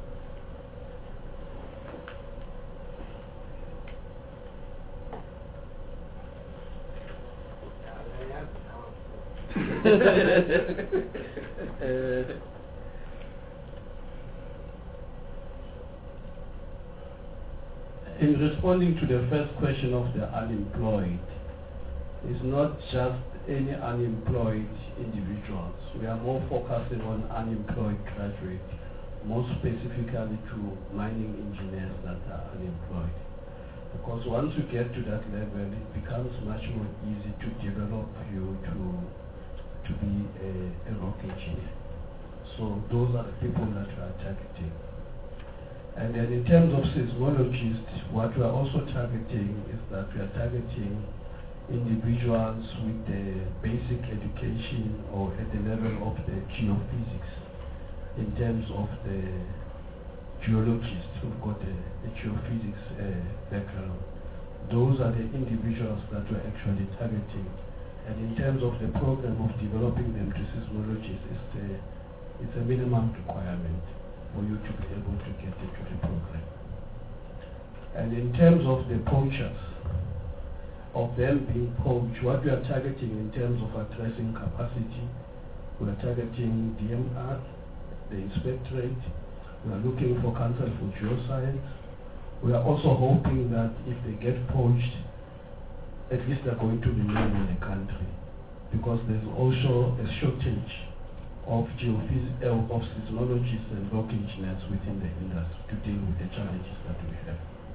In responding to the first question of the unemployed, it's not just any unemployed individuals. We are more focusing on unemployed graduates, more specifically to mining engineers that are unemployed. Because once you get to that level, it becomes much more easy to develop you to be a rock engineer. So those are the people that we are targeting. And then in terms of seismologists, what we are also targeting is that we are targeting individuals with the basic education or at the level of the geophysics in terms of the geologists who've got a geophysics background. Those are the individuals that we're actually targeting. And in terms of the program of developing them to seismologists, it's a minimum requirement for you to be able to get into the program. And in terms of the poachers, of them being poached, what we are targeting in terms of addressing capacity, we are targeting DMR, the inspectorate, we are looking for Council for Geoscience. We are also hoping that if they get poached, at least they're going to remain in the country, because there's also a shortage of seismologists and rock engineers within the industry to deal with the challenges that we have.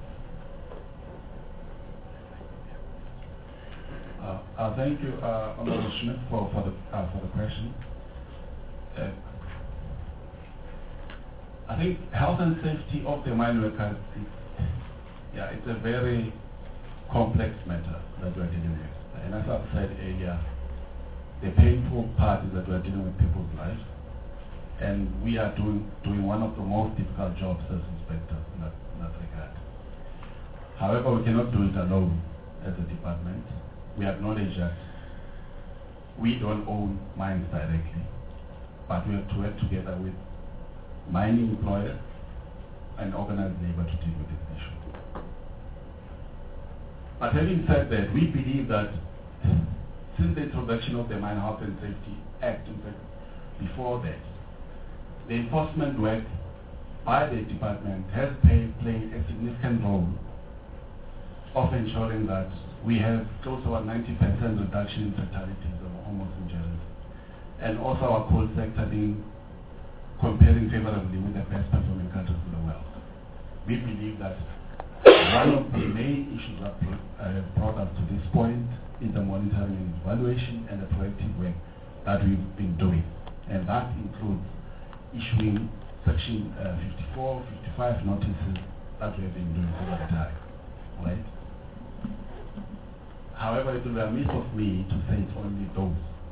Thank you, Honorable Schmidt, for the question. I think health and safety of the mine workers it's a very complex matter that we are dealing with. And as I've said earlier, the painful part is that we are dealing with people's lives, and we are doing one of the most difficult jobs as inspectors in that regard. However, we cannot do it alone as a department. We acknowledge that we don't own mines directly, but we have to work together with mining employers and organized labor to deal with this issue. But having said that, we believe that since the introduction of the Mine Health and Safety Act, in fact, before that, the enforcement work by the department has played a significant role of ensuring that we have close to a 90% reduction in fatalities or almost injuries, and also our coal sector being comparing favorably with the best performing countries in the world. We believe that one of the main issues that have brought us to this point is the monitoring and evaluation and the proactive work that we've been doing. And that includes issuing Section 54, 55 notices that we have been doing over the time. Right? However, it will be amiss of me to say it's only those.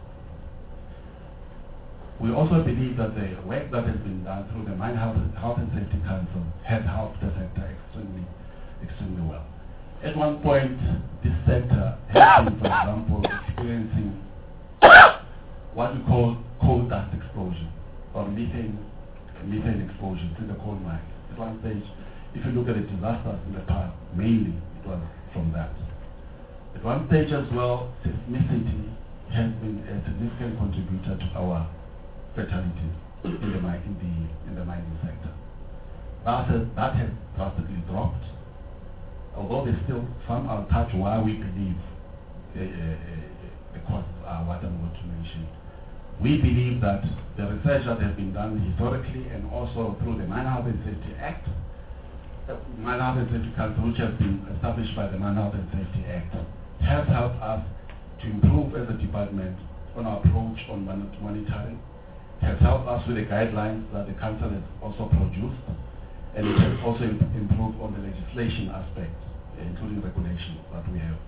We also believe that the work that has been done through the Mine Health and Safety Council has helped the sector extremely well. At one point, this sector has been, for example, experiencing what we call coal dust explosion or methane explosions in the coal mine. At one stage, if you look at the disasters in the past, mainly it was from that. At one stage as well, seismicity has been a significant contributor to our fatalities in the mining sector. That has drastically dropped, although there's still some. I'll touch why we believe the cause what I'm going to mention. We believe that the research that has been done historically and also through the Mine Health and Safety Act, the Mine Health and Safety Council, which has been established by the Mine Health and Safety Act, has helped us to improve as a department on our approach on monitoring, has helped us with the guidelines that the council has also produced, and it has also improved on the legislation aspect, including regulations that we have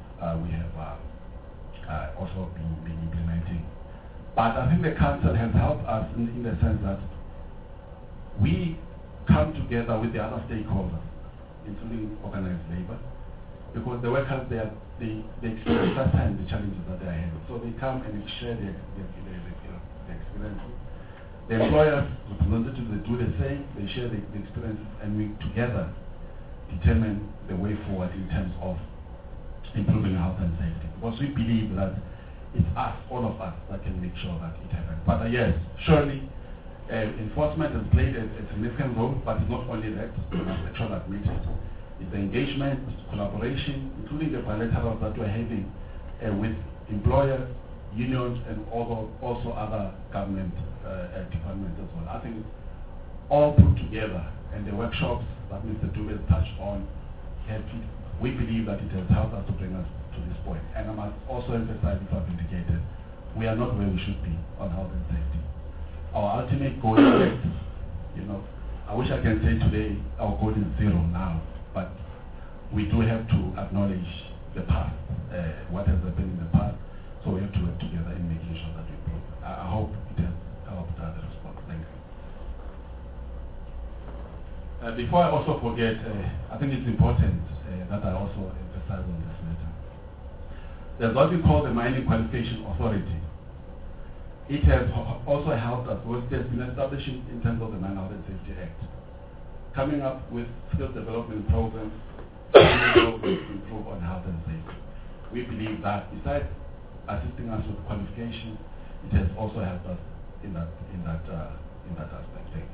also been implementing. But I think the council has helped us in the sense that we come together with the other stakeholders, including organized labor, because the workers, they experience firsthand the challenges that they are having. So they come and they share their experiences. The employers, representatives, they do the same, they share the experiences, and we together determine the way forward in terms of improving health and safety. Because we believe that it's us, all of us, that can make sure that it happens. But yes, surely enforcement has played a significant role, but it's not only that, we must actually admit it. It's the engagement, collaboration, including the bilaterals that we're having with employers, unions, and also other government departments as well. I think it's all put together, and the workshops that Mr. Dube touched on, we believe that it has helped us to bring us to this point. And I must also emphasize, if I've indicated, we are not where we should be on health and safety. Our ultimate goal is, I wish I can say today our goal is 0 now, but we do have to acknowledge the past, what has happened in the past, so we have to work together in making sure that we improve. I hope it has helped the response. Thank you. Before I also forget, I think it's important that I also emphasize on this matter. There's what we call the Mining Qualification Authority. It has also helped us, it has been established in terms of the Mine Health and Safety Act, coming up with skills development programs to improve on health and safety. We believe that besides assisting us with qualification, it has also helped us in that aspect. Thank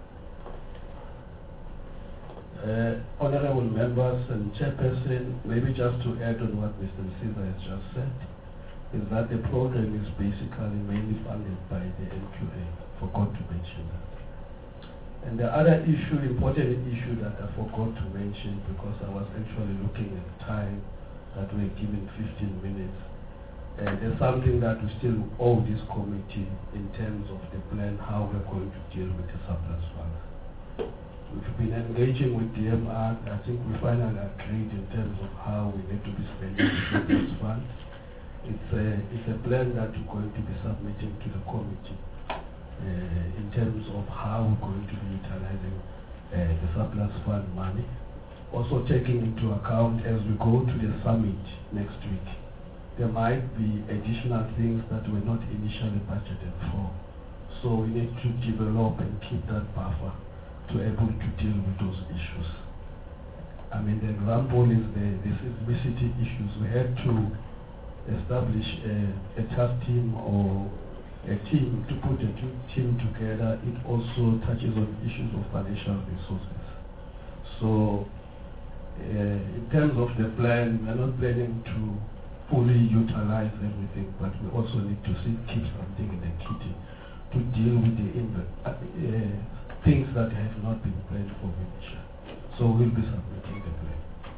you. Honorable members and chairperson, maybe just to add on what Mr. Msiza has just said, is that the program is basically mainly funded by the NQA. Forgot to mention that. And the other issue, important issue that I forgot to mention, because I was actually looking at the time that we're given 15 minutes, there's something that we still owe this committee in terms of the plan, how we're going to deal with the surplus funds. We've been engaging with the MR. I think we finally agreed in terms of how we need to be spending the surplus funds. It's a plan that we're going to be submitting to the committee in terms of how we're going to be utilizing the surplus fund money. Also taking into account as we go to the summit next week, there might be additional things that were not initially budgeted for. So we need to develop and keep that buffer to able to deal with those issues. I mean, the example is the seismicity issues. We had to establish a task team or a team to put a team together. It also touches on issues of financial resources. So in terms of the plan, we're not planning to fully utilize everything, but we also need to keep something in the kitty to deal with the things that have not been planned for initially. So we'll be submitting the plan.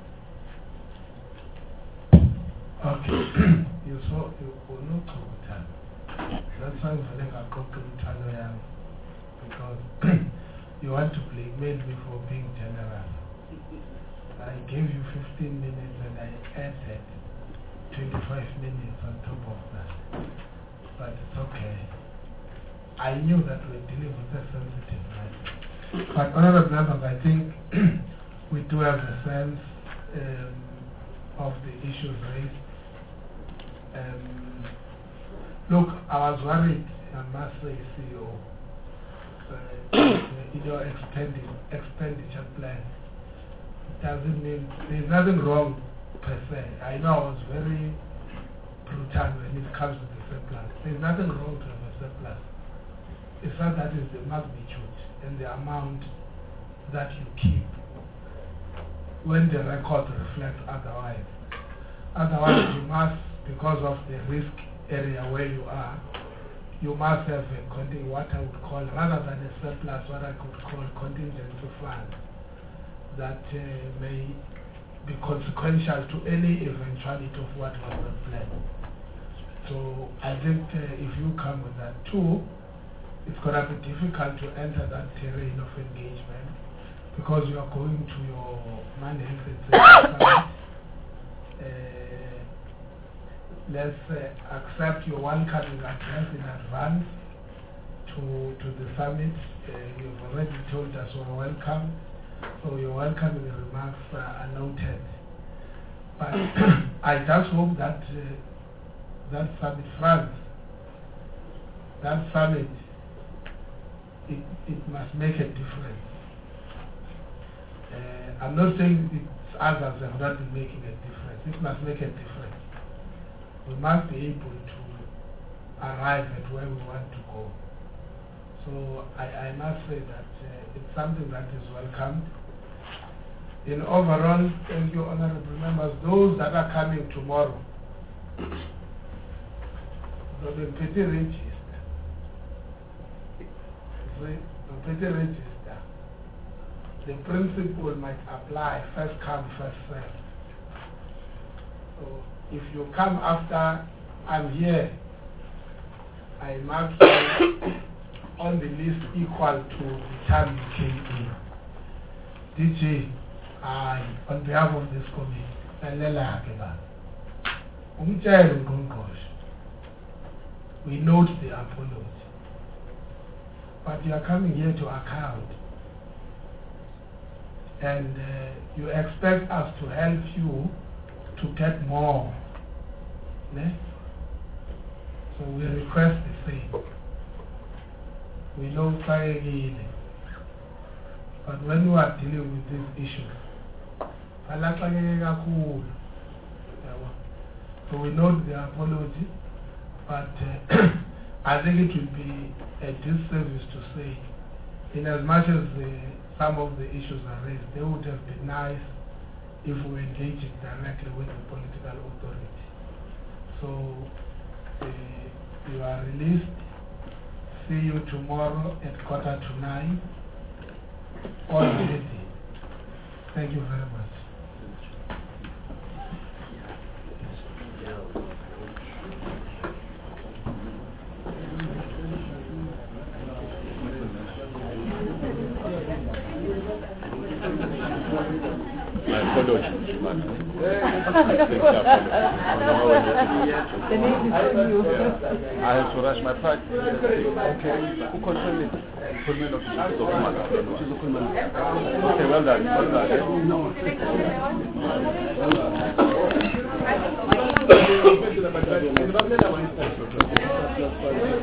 Okay. You saw you will not talk time. That's why I'm feeling a compliment because you want to blackmail me for being generous. I gave you 15 minutes and I added 25 minutes on top of that. But it's okay. I knew that we're dealing with a sensitive matter. But honorable members, I think we do have a sense of the issues raised. Look, I was worried, I must say, CEO, in your expenditure plan. It doesn't mean there's nothing wrong per se. I know I was very brutal when it comes to the surplus. There's nothing wrong to have a surplus. It's not that is the magnitude and the amount that you keep when the record reflects otherwise. Otherwise, you must, because of the risk area where you are, you must have what I would call, rather than a surplus, what I could call contingency fund that may be consequential to any eventuality of what was not planned. So I think if you come with that too, it's going to be difficult to enter that terrain of engagement because you are going to your money and let's accept your one coming address in advance to to the summit. You've already told us you're welcome, so your welcoming remarks are noted. But I just hope that that summit, France, that summit, it must make a difference. I'm not saying others have not been making a difference. It must make a difference. We must be able to arrive at where we want to go. So I must say that it's something that is welcomed. In overall, thank you, honorable members, those that are coming tomorrow, they'll be pretty registered. Pretty registered. The principle might apply, first come, first served. So if you come after I'm here, I mark you on the list equal to the time you came in. DJ, on behalf of this committee, we note the apology, but you are coming here to account, and you expect us to help you to get more. Ne? So we request the same. We know clearly, but when we are dealing with these issues, so we note the apology, but I think it would be a disservice to say, in as much as some of the issues are raised, they would have been nice if we engaged directly with the political authority. So you are released. See you tomorrow at 9:15. All ready. Thank you very much. I have to rush my practice. Okay. Who controls it? Pullman officials of Okay, well done. Well done.